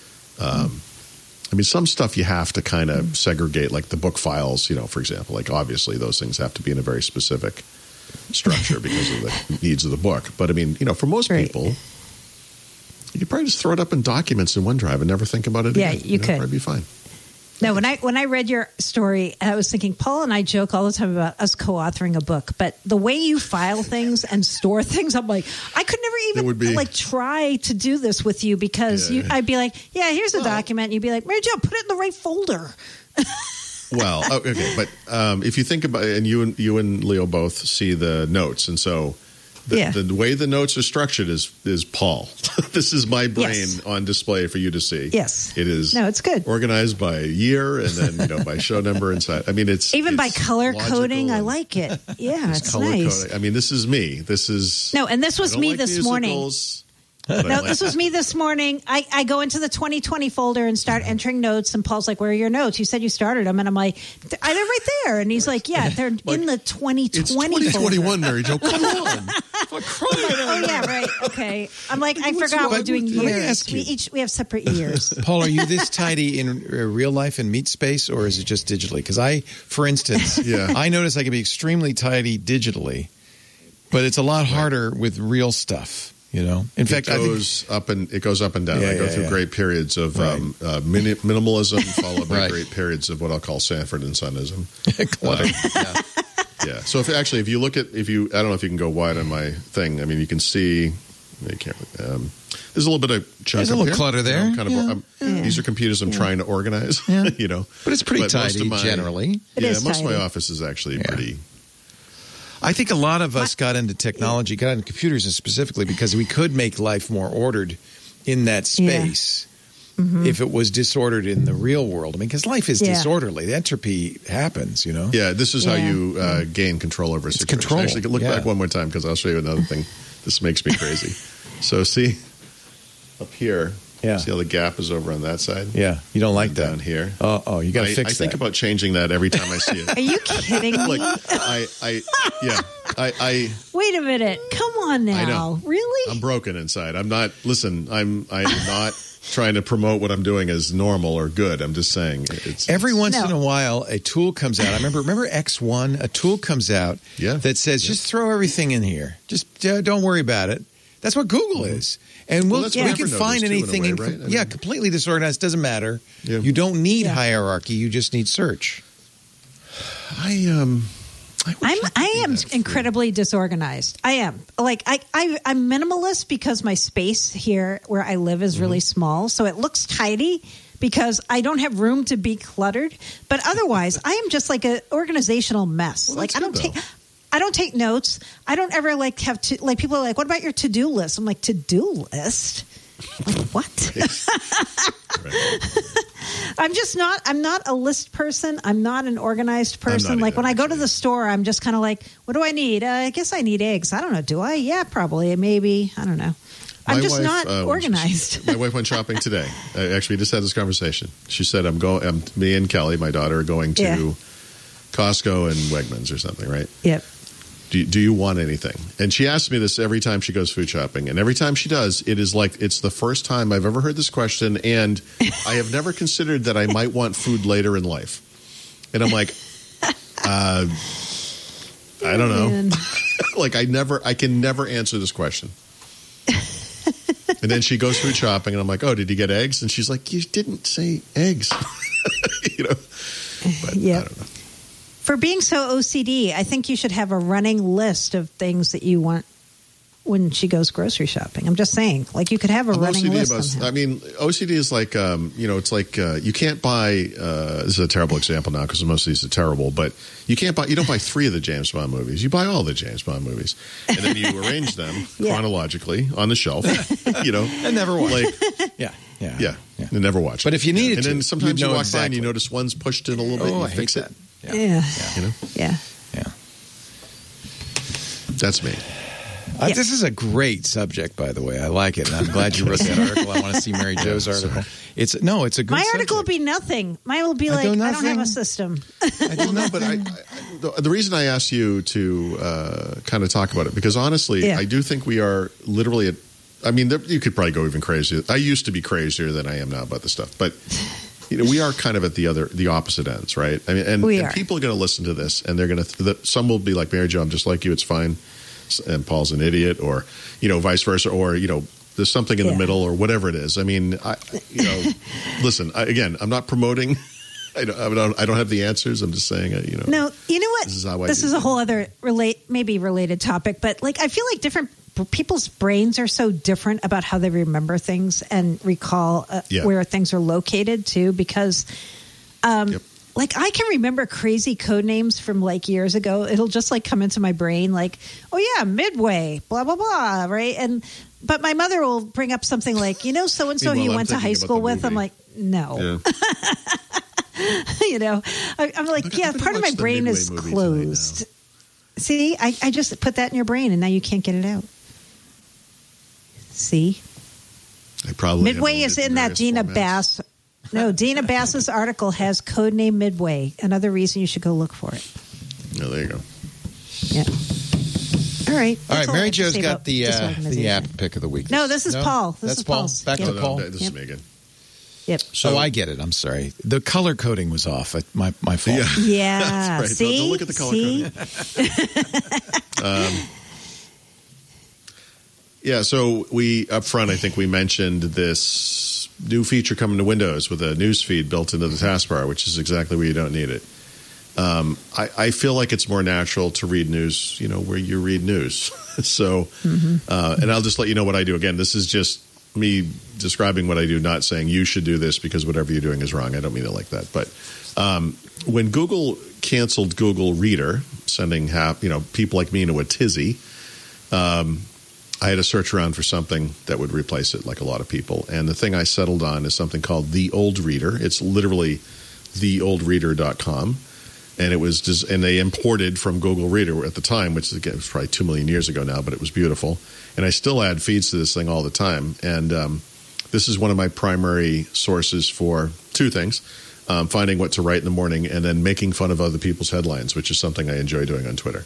S4: Some stuff you have to kind of segregate, like the book files, for example. Like, obviously, those things have to be in a very specific structure because of the needs of the book. But, for most people, you could probably just throw it up in documents in OneDrive and never think about it again.
S3: Yeah, you could.
S4: Probably be fine.
S3: No, when I read your story, I was thinking, Paul and I joke all the time about us co-authoring a book, but the way you file things and store things, I'm like, I could never even try to do this with you because I'd be like, here's a document. And you'd be like, Mary Jo, put it in the right folder.
S4: Well, okay, but if you think about it, and you and Leo both see the notes, and so the way the notes are structured is Paul. This is my brain on display for you to see.
S3: Yes,
S4: it is.
S3: No, it's good.
S4: Organized by year and then by show number inside. It's
S3: even by color coding. I like it. Yeah, it's
S4: color
S3: nice.
S4: Coding. This is me. This is
S3: and this was me this morning. No, this was me this morning. I go into the 2020 folder and start entering notes, and Paul's like, "Where are your notes? You said you started them," and I'm like, "They're right there." And he's like, "Yeah, they're in the 2020
S4: It's 2021,
S3: folder.
S4: Mary Jo. Come on."
S3: Oh yeah, right. Okay. I'm like, I forgot we're doing
S1: Let me
S3: years.
S1: ask you.
S3: We have separate years.
S1: Paul, are you this tidy in real life and meet space, or is it just digitally? Because for instance, I notice I can be extremely tidy digitally, but it's a lot harder with real stuff. In fact,
S4: it goes up and down. I go through great periods of minimalism, followed by great periods of what I'll call Sanford and Sonism. Yeah. So if you look at I don't know if you can go wide on my thing. You can see. You can't. There's a little bit of chunk.
S1: There's a little clutter there.
S4: These are computers I'm trying to organize.
S1: Yeah. But it's pretty tidy generally.
S4: Most of my office is actually pretty.
S1: I think a lot of us got into technology, got into computers specifically because we could make life more ordered in that space if it was disordered in the real world. Because life is disorderly. The entropy happens,
S4: Yeah, this is how you gain control over a situation.
S1: Control.
S4: Actually, look back one more time because I'll show you another thing. This makes me crazy. So see, up here, see how the gap is over on that side?
S1: Yeah, you don't like that.
S4: Down here.
S1: Oh, you got to fix that.
S4: I think about changing that every time I see it.
S3: Are you kidding me? Wait a minute. Come on now.
S4: I know.
S3: Really?
S4: I'm broken inside. I'm not trying to promote what I'm doing as normal or good. I'm just saying.
S1: Every once in a while, a tool comes out. I remember X1, a tool comes out that says, just throw everything in here. Just don't worry about it. That's what Google is. And we can find anything, completely disorganized. Doesn't matter. Yeah. You don't need hierarchy. You just need search.
S3: I am incredibly disorganized. I am. I'm minimalist because my space here where I live is really small. So it looks tidy because I don't have room to be cluttered. But otherwise, I am just like an organizational mess.
S4: Well,
S3: I don't take notes. I don't ever have to, people are like, what about your to-do list? I'm like, to-do list? Like, what? I'm not a list person. I'm not an organized person. Like when I go to the store, I'm just kind of like, what do I need? I guess I need eggs. I don't know. Do I? Yeah, probably. Maybe. I don't know. I'm just not organized.
S4: My wife went shopping today. Actually, we just had this conversation. She said, me and Kelly, my daughter, are going to Costco and Wegmans or something, right?
S3: Yep.
S4: Do you want anything? And she asks me this every time she goes food shopping. And every time she does, it is like it's the first time I've ever heard this question. And I have never considered that I might want food later in life. And I'm like, I don't know. Like I can never answer this question. And then she goes food shopping and I'm like, oh, did you get eggs? And she's like, you didn't say eggs. You know? But I don't know.
S3: For being so OCD, I think you should have a running list of things that you want when she goes grocery shopping. I'm just saying, like you could have a running list.
S4: OCD is like, it's like you can't buy. This is a terrible example now because most of these are terrible. But you don't buy 3 of the James Bond movies. You buy all the James Bond movies, and then you arrange them chronologically on the shelf.
S1: And never watch.
S4: Like, yeah. And never watch.
S1: But if you needed
S4: and then sometimes you walk by and you
S1: exactly.
S4: notice one's pushed in a little bit. And you fix it.
S3: Yeah.
S1: Yeah.
S4: That's me.
S1: This is a great subject, by the way. I like it, and I'm glad you wrote that article. I want to see Mary Jo's article. It's a good
S3: My
S1: subject.
S3: article will be nothing. Mine will be like, I don't have a system.
S4: I don't know, but the reason I asked you to kind of talk about it, because honestly, I do think we are literally you could probably go even crazier. I used to be crazier than I am now about this stuff, but we are kind of at the opposite ends, right? I mean, and people are going to listen to this, and they're going to. Some will be like, Mary Jo, I'm just like you. It's fine, and Paul's an idiot, or vice versa, or there's something in the middle, or whatever it is. I mean, listen. I'm not promoting. I don't have the answers. I'm just saying,
S3: No, you know what?
S4: This
S3: is a whole other maybe related topic, but like I feel like different people's brains are so different about how they remember things and recall where things are located too, because like I can remember crazy code names from like years ago. It'll just like come into my brain like, oh yeah, Midway, blah, blah, blah. Right. But my mother will bring up something like, so-and-so he went to high school with. I'm like, no. Yeah. I'm like, part of my brain is closed. See, I just put that in your brain and now you can't get it out. See?
S4: I probably
S3: Midway is in that Dina Bass. No, Dina Bass's article has codename Midway. Another reason you should go look for it.
S4: Oh, there you go.
S3: Yeah. All right.
S1: All right. Mary Jo's got the app pick of the week.
S3: No, this is Paul.
S1: That's Paul. Back to Paul.
S4: This is me again.
S3: Yep.
S1: So I get it. I'm sorry. The color coding was off. My fault.
S3: Yeah.
S4: That's right.
S3: See?
S4: Don't look at the color coding. So we up front, I think we mentioned this new feature coming to Windows with a news feed built into the taskbar, which is exactly where you don't need it. I feel like it's more natural to read news, where you read news. So, and I'll just let you know what I do. Again, this is just me describing what I do, not saying you should do this because whatever you're doing is wrong. I don't mean it like that. But when Google canceled Google Reader, sending people like me into a tizzy, I had to search around for something that would replace it, like a lot of people. And the thing I settled on is something called The Old Reader. It's literally theoldreader.com. And it was and they imported from Google Reader at the time, which again was probably 2 million years ago now, but it was beautiful. And I still add feeds to this thing all the time. And this is one of my primary sources for 2 things: finding what to write in the morning, and then making fun of other people's headlines, which is something I enjoy doing on Twitter.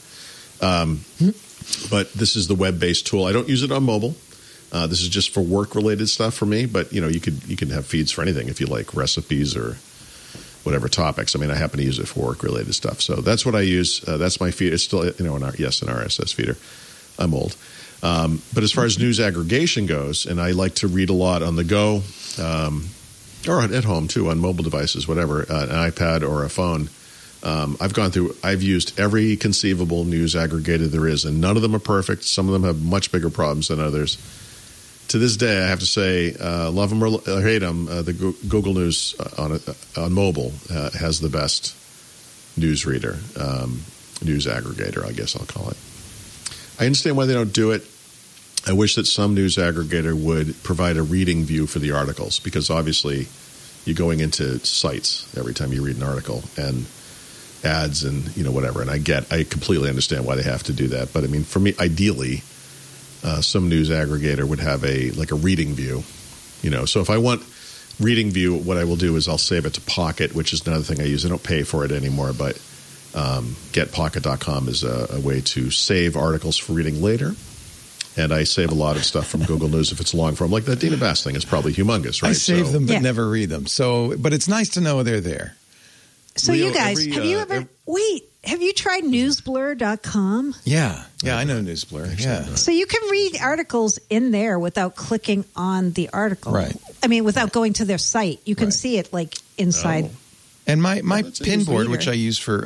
S4: But this is the web-based tool. I don't use it on mobile. This is just for work-related stuff for me. But you can have feeds for anything if you like recipes or whatever topics. I mean, I happen to use it for work-related stuff. So that's what I use. That's my feed. It's still an RSS feeder. I'm old. But as far as news aggregation goes, and I like to read a lot on the go, or at home too, on mobile devices, whatever, an iPad or a phone. I've used every conceivable news aggregator there is, and none of them are perfect. Some of them have much bigger problems than others. To this day, I have to say, love them or hate them, the Google News on mobile has the best news reader, news aggregator, I guess I'll call it. I understand why they don't do it. I wish that some news aggregator would provide a reading view for the articles, because obviously you're going into sites every time you read an article, and ads and whatever. And I completely understand why they have to do that. But I mean, for me, ideally, some news aggregator would have a reading view. So if I want reading view, what I will do is I'll save it to Pocket, which is another thing I use. I don't pay for it anymore, but getpocket.com is a way to save articles for reading later. And I save a lot of stuff from Google News if it's long form. Like that Dina Bass thing is probably humongous, right?
S1: I save them but
S3: Yeah.
S1: never read them. But it's nice to know they're there.
S3: So
S4: Leo,
S3: you guys,
S4: every,
S3: have you ever have you tried newsblur.com?
S1: Yeah. Yeah, I know Newsblur. Yeah.
S3: So you can read articles in there without clicking on the article.
S1: Right.
S3: I mean, without going to their site. You can
S1: Right.
S3: see it like inside.
S4: Oh.
S1: And my
S4: that's
S1: pin board,
S3: reader.
S1: which I use for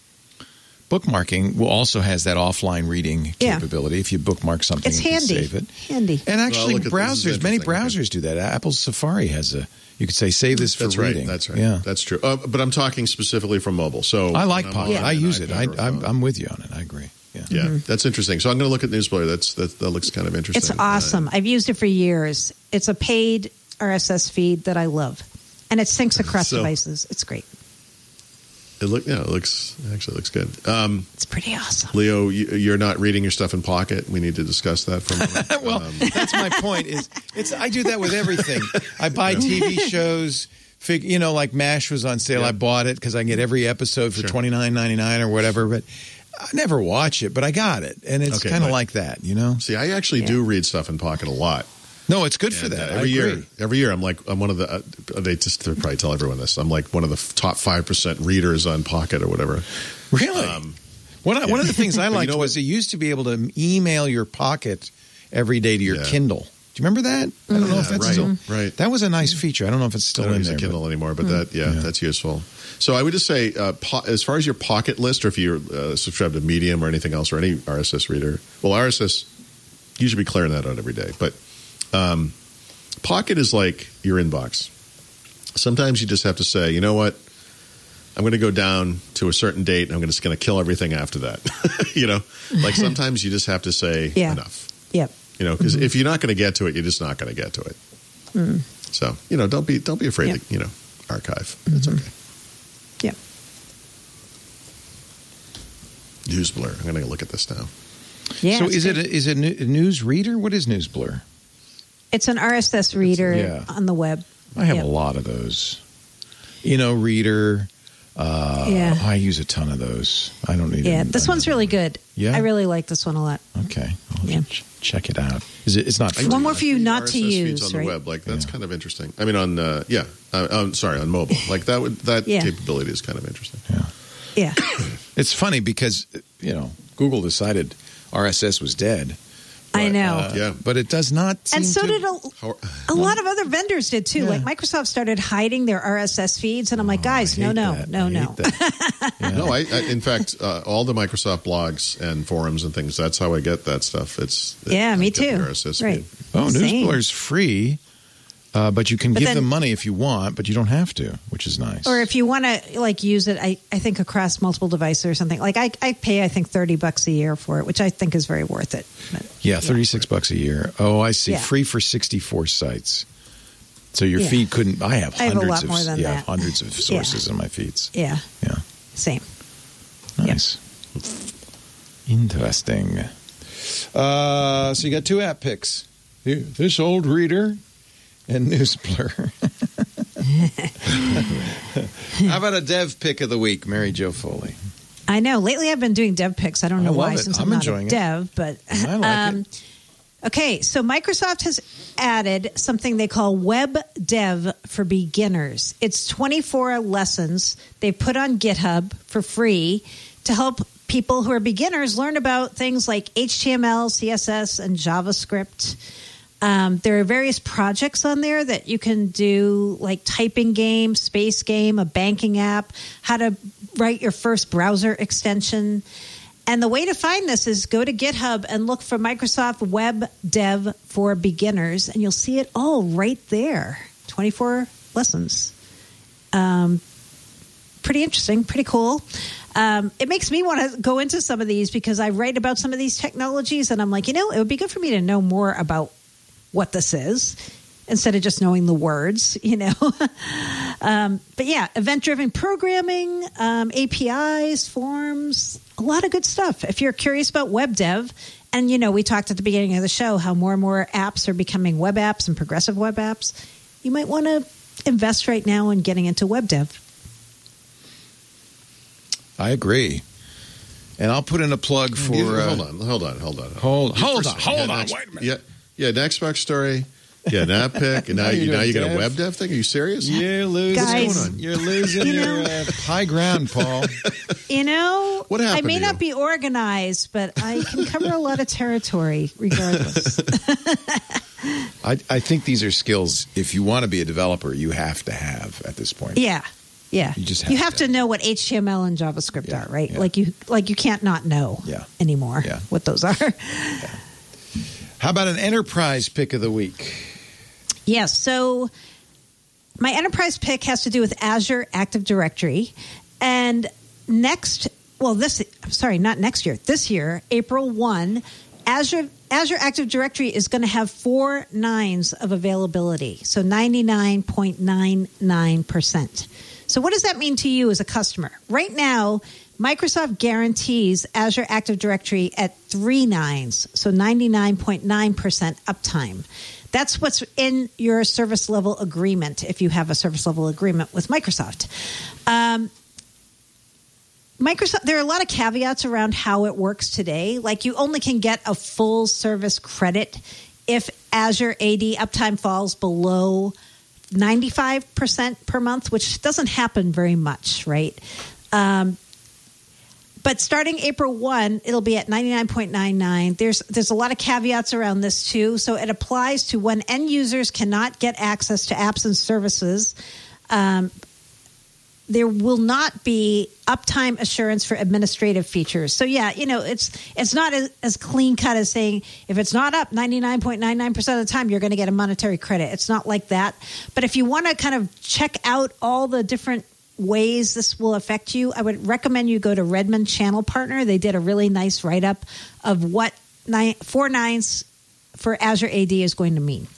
S1: bookmarking, also has that offline reading
S3: Yeah.
S1: capability. If you bookmark something,
S3: It's
S1: you can
S3: handy.
S1: save it.
S3: Handy.
S1: And actually,
S4: Well, look at this. This is
S1: browsers, many
S4: interesting.
S1: browsers do that. Apple's Safari has you could say, save this for
S4: That's
S1: reading.
S4: right. That's right.
S1: Yeah.
S4: That's true. But I'm talking specifically from mobile. So
S1: I like
S4: when I'm
S1: Pocket.
S4: on
S1: I
S4: an
S1: use it.
S4: iPad or a phone.
S1: I'm with you on it. I agree. Yeah.
S4: Yeah, that's interesting. So I'm going to look at Newsblur. That looks kind of interesting.
S3: It's awesome. I've used it for years. It's a paid RSS feed that I love. And it syncs across
S4: So-
S3: devices. It's great.
S4: It looks good.
S3: It's pretty awesome.
S4: Leo, you're not reading your stuff in Pocket. We need to discuss that for a moment.
S1: Well, that's my point. I do that with everything. I buy TV shows. Like MASH was on sale.
S4: Yeah.
S1: I bought it because I can get every episode for
S4: Sure.
S1: $29.99 or whatever. But I never watch it. But I got it, and it's
S4: Okay,
S1: kind of
S4: right.
S1: like that,
S4: See, I actually do read stuff in Pocket a lot.
S1: No, it's good for
S4: And,
S1: that.
S4: every
S1: I agree.
S4: year, I'm one of the. They'll probably tell everyone this. I'm like one of the top 5% readers on Pocket or whatever.
S1: Really? One of the things I
S4: But you
S1: liked
S4: know
S1: was
S4: what?
S1: it used to be able to email your Pocket every day to your
S4: Yeah.
S1: Kindle. Do you remember that? I don't know if that's
S4: right,
S1: still
S4: right.
S1: That was a nice feature. I don't know if it's
S4: I
S1: still
S4: don't
S1: in
S4: use
S1: there.
S4: a Kindle
S1: but-
S4: anymore, but that's useful. So I would just say, as far as your Pocket list, or if you're subscribed to Medium or anything else, or any RSS reader, well, RSS, you should be clearing that out every day. But Pocket is like your inbox. Sometimes you just have to say, you know what? I'm going to go down to a certain date, and I'm just going to kill everything after that. Like sometimes you just have to say
S3: Yeah.
S4: enough.
S3: Yep.
S4: Because if you're not going to get to it, you're just not going to get to it. So don't be afraid
S3: Yeah.
S4: to archive. It's okay.
S3: Yep.
S4: Newsblur. I'm going to look at this now.
S3: Yeah.
S1: So
S3: it's
S1: is
S3: great.
S1: it a news reader? What is Newsblur?
S3: It's an RSS reader
S1: Yeah.
S3: on the web.
S1: I have
S3: Yep.
S1: a lot of those. Reader.
S3: Yeah.
S1: I use a ton of those. I don't need.
S3: Yeah. This one's really good.
S1: Yeah?
S3: I really like this one a lot.
S1: Okay. I'll
S3: Yeah.
S1: check it out. It's not.
S4: I
S1: free.
S3: One more for you
S4: the
S3: not to
S4: RSS feeds
S3: use,
S4: on the
S3: right?
S4: web. Like that's kind of interesting. I mean, on on mobile. Like that
S3: Yeah.
S4: capability is kind of interesting.
S3: Yeah.
S1: It's funny because Google decided RSS was dead.
S3: I know.
S4: Yeah.
S1: But it does not.
S3: And
S1: seem
S3: so
S1: to-
S3: did a lot of other vendors did too.
S1: Yeah.
S3: Like Microsoft started hiding their RSS feeds, and I'm like, guys,
S1: I hate
S3: no.
S1: that. I hate that. Yeah.
S4: No, I in fact, all the Microsoft blogs and forums and things. That's how I get that stuff.
S3: Yeah, me
S4: I get the
S3: too.
S4: RSS
S3: Right.
S4: feed.
S1: Oh,
S3: Same.
S1: Newsblur's free, but you can
S3: But
S1: give
S3: then-
S1: them money if you want, but you don't have to, which is nice.
S3: Or if you want to use it, I think across multiple devices or something. Like I pay, I think $30 a year for it, which I think is very worth it. But,
S1: yeah, $36 a year. Oh, I see.
S3: Yeah.
S1: Free for 64 sites. So your
S3: Yeah.
S1: feed couldn't. I have
S3: I have a
S1: hundreds
S3: lot
S1: of
S3: more than that.
S1: hundreds of sources in my feeds.
S3: yeah,
S1: Yeah,
S3: same.
S1: nice, interesting. So you got two app picks: This Old Reader and Newsblur. How about a dev pick of the week, Mary Jo Foley?
S3: I know. Lately, I've been doing dev picks. I don't know
S1: I love
S3: why,
S1: it.
S3: since
S1: I'm
S3: I'm not
S1: enjoying
S3: a
S1: it.
S3: dev. But
S1: I like it.
S3: Okay, so Microsoft has added something they call Web Dev for Beginners. It's 24 lessons they put on GitHub for free to help people who are beginners learn about things like HTML, CSS, and JavaScript. There are various projects on there that you can do, like typing game, space game, a banking app, how to write your first browser extension. And the way to find this is go to GitHub and look for Microsoft Web Dev for Beginners, and you'll see it all right there. 24 lessons. Pretty interesting, pretty cool. It makes me want to go into some of these because I write about some of these technologies, and I'm like, it would be good for me to know more about what this is instead of just knowing the words, But yeah, event-driven programming, APIs, forms, a lot of good stuff. If you're curious about web dev, and we talked at the beginning of the show how more and more apps are becoming web apps and progressive web apps, you might want to invest right now in getting into web dev.
S1: I agree. And I'll put in a plug for...
S4: hold on.
S1: Hold on. Wait a minute.
S4: Yeah, an Xbox story. Yeah, an app pick. And now you got a web dev thing? Are you serious?
S1: You're losing.
S3: Guys,
S1: what's going on? You're losing your high ground, Paul.
S4: What happened
S3: I may
S4: to
S3: not
S4: you?
S3: be organized, but I can cover a lot of territory regardless.
S1: I think these are skills, if you want to be a developer, you have to have at this point.
S3: Yeah. You
S1: just
S3: have to know what HTML and JavaScript are, right?
S1: Yeah.
S3: Like you can't not know anymore what those are.
S1: How about an enterprise pick of the week?
S3: Yes. So my enterprise pick has to do with Azure Active Directory. And this year, April 1, Azure Active Directory is going to have 4 nines of availability. So 99.99%. So what does that mean to you as a customer? Right now, Microsoft guarantees Azure Active Directory at 3 nines, so 99.9% uptime. That's what's in your service level agreement if you have a service level agreement with Microsoft. There are a lot of caveats around how it works today. Like you only can get a full service credit if Azure AD uptime falls below 95% per month, which doesn't happen very much, right? But starting April 1, it'll be at 99.99. There's a lot of caveats around this too. So it applies to when end users cannot get access to apps and services. There will not be uptime assurance for administrative features. So it's not as clean cut as saying if it's not up 99.99% of the time, you're going to get a monetary credit. It's not like that. But if you want to kind of check out all the different ways this will affect you, I would recommend you go to Redmond Channel Partner. They did a really nice write-up of what 4 nines for Azure AD is going to mean.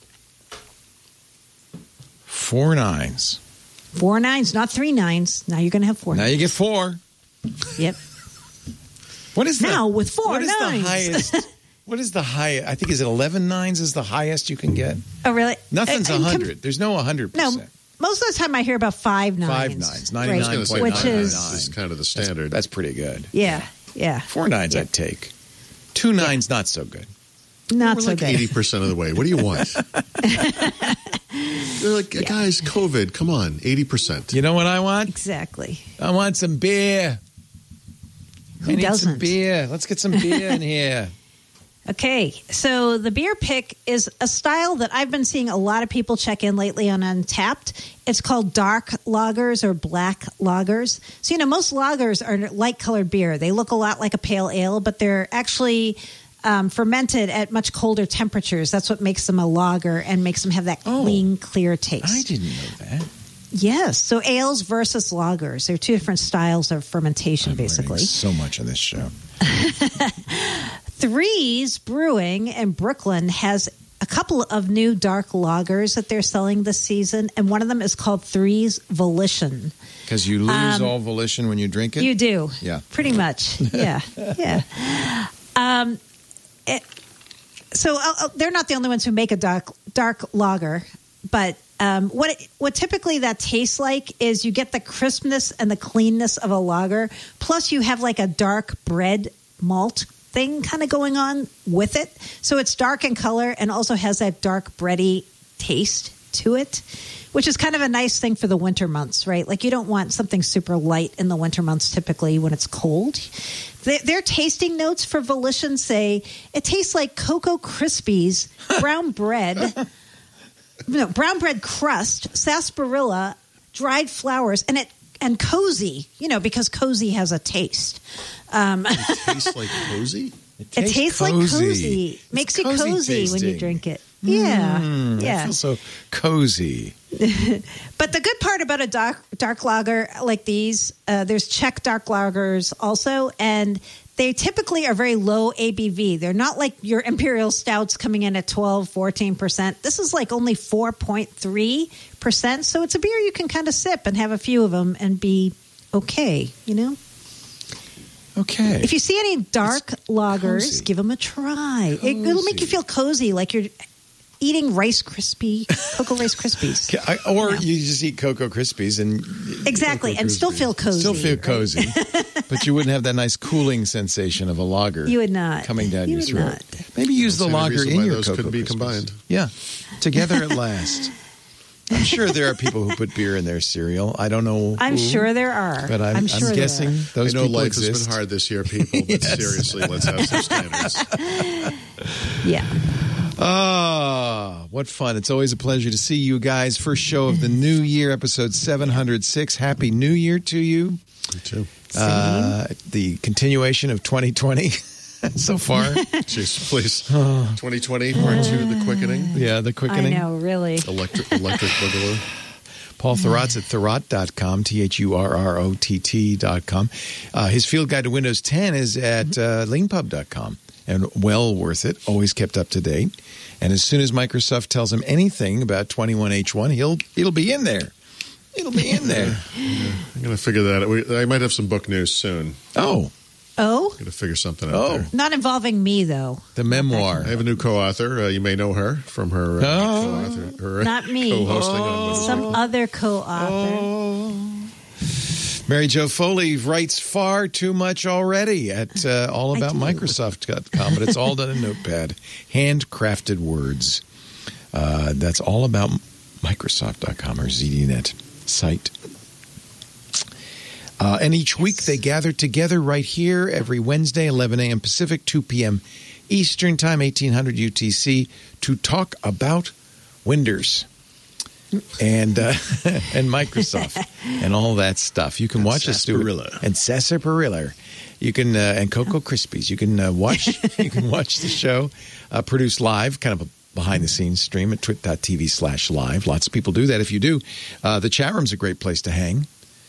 S1: 4 nines.
S3: 4 nines, not 3 nines. Now you're going to have 4
S1: Now
S3: nines.
S1: you get 4.
S3: Yep.
S1: What is
S3: now with 4
S1: nines?
S3: nines?
S1: The highest? What is the highest? I think is it 11 nines is the highest you can get.
S3: Oh, really?
S1: Nothing's 100. There's no 100%.
S3: No. Most of the time I hear about 5 nines.
S1: 5 nines, 99.99.
S3: Which is
S4: kind of the standard.
S1: That's pretty good.
S3: Yeah.
S1: 4 nines I'd take. 2 nines not so good.
S3: Not
S4: We're
S3: so
S4: like
S3: good.
S4: 80% of the way. What do you want? They're like, guys, COVID, come on, 80%.
S1: You know what I want?
S3: Exactly.
S1: I want some beer.
S3: Who
S1: I need
S3: doesn't?
S1: some beer. Let's get some beer in here.
S3: Okay, so the beer pick is a style that I've been seeing a lot of people check in lately on Untapped. It's called dark lagers or black lagers. So, most lagers are light-colored beer. They look a lot like a pale ale, but they're actually fermented at much colder temperatures. That's what makes them a lager and makes them have that clean, clear taste.
S1: I didn't know that.
S3: Yes, so ales versus lagers. They're 2 different styles of fermentation, basically.
S1: So much on this show.
S3: Threes Brewing in Brooklyn has a couple of new dark lagers that they're selling this season, and one of them is called Threes Volition.
S1: Because you lose all volition when you drink it?
S3: You do.
S1: Yeah.
S3: Pretty much. Yeah. So they're not the only ones who make a dark lager, but what typically that tastes like is you get the crispness and the cleanness of a lager, plus you have like a dark bread malt thing kind of going on with it. So it's dark in color and also has that dark bready taste to it, which is kind of a nice thing for the winter months, right? Like you don't want something super light in the winter months typically when it's cold. Their tasting notes for Volition say it tastes like Cocoa Krispies, brown bread crust, sarsaparilla, dried flowers, and cozy, because cozy has a taste.
S4: It tastes like cozy?
S3: It tastes like cozy. Makes you cozy when you drink it. Yeah.
S1: I feel so cozy.
S3: But the good part about a dark lager like these, there's Czech dark lagers also, and they typically are very low ABV. They're not like your imperial stouts coming in at 12, 14%. This is like only 4.3%. So it's a beer you can kind of sip and have a few of them and be okay,
S1: Okay.
S3: If you see any dark lagers,
S1: cozy.
S3: give them a try. It'll make you feel cozy, like you're eating Cocoa Rice Krispies.
S1: Or you just eat Cocoa Krispies and
S3: exactly, and still feel cozy.
S1: Still feel cozy, but you wouldn't have that nice cooling sensation of a lager.
S3: You would not
S1: coming down your throat.
S3: Not.
S1: Maybe use the lager in your
S4: those
S1: Cocoa
S4: could be
S1: Krispies.
S4: combined.
S1: Yeah, together at last. I'm sure there are people who put beer in their cereal. I don't know.
S3: I'm sure there are.
S1: But I'm
S3: sure
S1: guessing those
S4: I know
S1: people
S4: life
S1: exist.
S4: has been hard this year, people, but seriously, let's have some standards.
S3: Yeah.
S1: Ah, what fun. It's always a pleasure to see you guys. First show of the new year, episode 706. Happy New Year to you.
S4: Me too.
S1: The continuation of 2020 so far.
S4: Jeez, please. 2020, part 2, the quickening.
S1: Yeah, the quickening.
S3: I know, really.
S4: Electric Boogaloo.
S1: Paul Thurrott's at Thurrott.com, THURROTT.com. His field guide to Windows 10 is at leanpub.com. And well worth it, always kept up to date. And as soon as Microsoft tells him anything about 21H1, it'll be in there. It'll be in there.
S4: I'm going to figure that out. I might have some book news soon.
S1: Oh,
S3: Oh?
S4: I'm going to figure something out there.
S3: Not involving me, though.
S1: the memoir.
S4: I have a new co-author. You may know her from her co-author. Her
S3: Not me.
S4: co-hosting on Windows
S3: Some
S4: Weekly.
S3: other co-author.
S1: Mary Jo Foley writes far too much already at allaboutmicrosoft.com, but it's all done in Notepad. Handcrafted words. That's allaboutmicrosoft.com, our ZDNet site. And each week they gather together right here every Wednesday, 11 a.m. Pacific, 2 p.m. Eastern Time, 1800 UTC, to talk about Windows and Microsoft and all that stuff. You can watch us do it. And Sarsaparilla. You can and Cocoa Krispies. You can watch the show produced live, kind of a behind the scenes stream at twit.tv/live. Lots of people do that. If you do, the chat room's a great place to hang.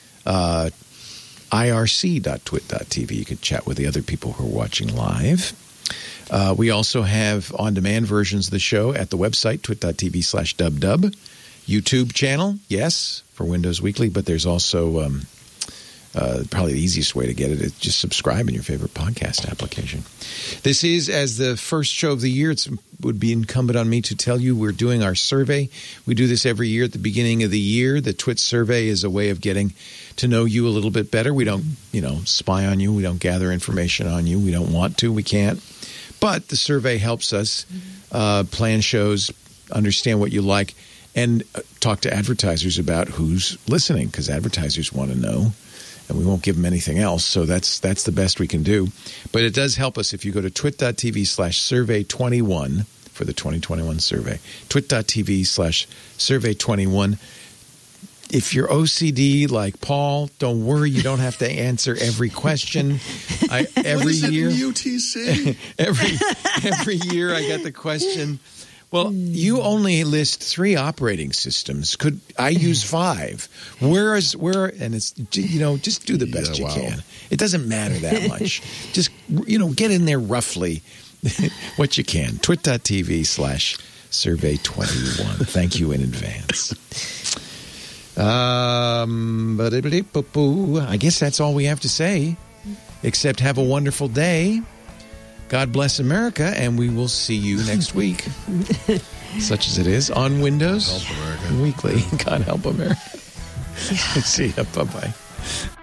S1: irc.twit.tv. You can chat with the other people who are watching live. We also have on-demand versions of the show at the website, twit.tv/dubdub. YouTube channel, yes, for Windows Weekly, but there's also probably the easiest way to get it is just subscribe in your favorite podcast application. This is, as the first show of the year, it would be incumbent on me to tell you we're doing our survey. We do this every year at the beginning of the year. The Twit survey is a way of getting to know you a little bit better. We don't, spy on you. We don't gather information on you. We don't want to. We can't. But the survey helps us plan shows, understand what you like, and talk to advertisers about who's listening, because advertisers want to know, and we won't give them anything else. So that's the best we can do. But it does help us if you go to twit.tv/survey21 for the 2021 survey. Twit.tv/survey21. If you're OCD like Paul, don't worry. You don't have to answer every question. Every year,
S4: UTC?
S1: every year I get the question. Well, you only list 3 operating systems. Could I use 5? Where? And it's just do the best you can. It doesn't matter that much. Just get in there roughly what you can. Twit.tv/survey21. Thank you in advance. I guess that's all we have to say, except have a wonderful day. God bless America, and we will see you next week, such as it is, on Windows Weekly. God help America. Yeah. See ya. Bye-bye.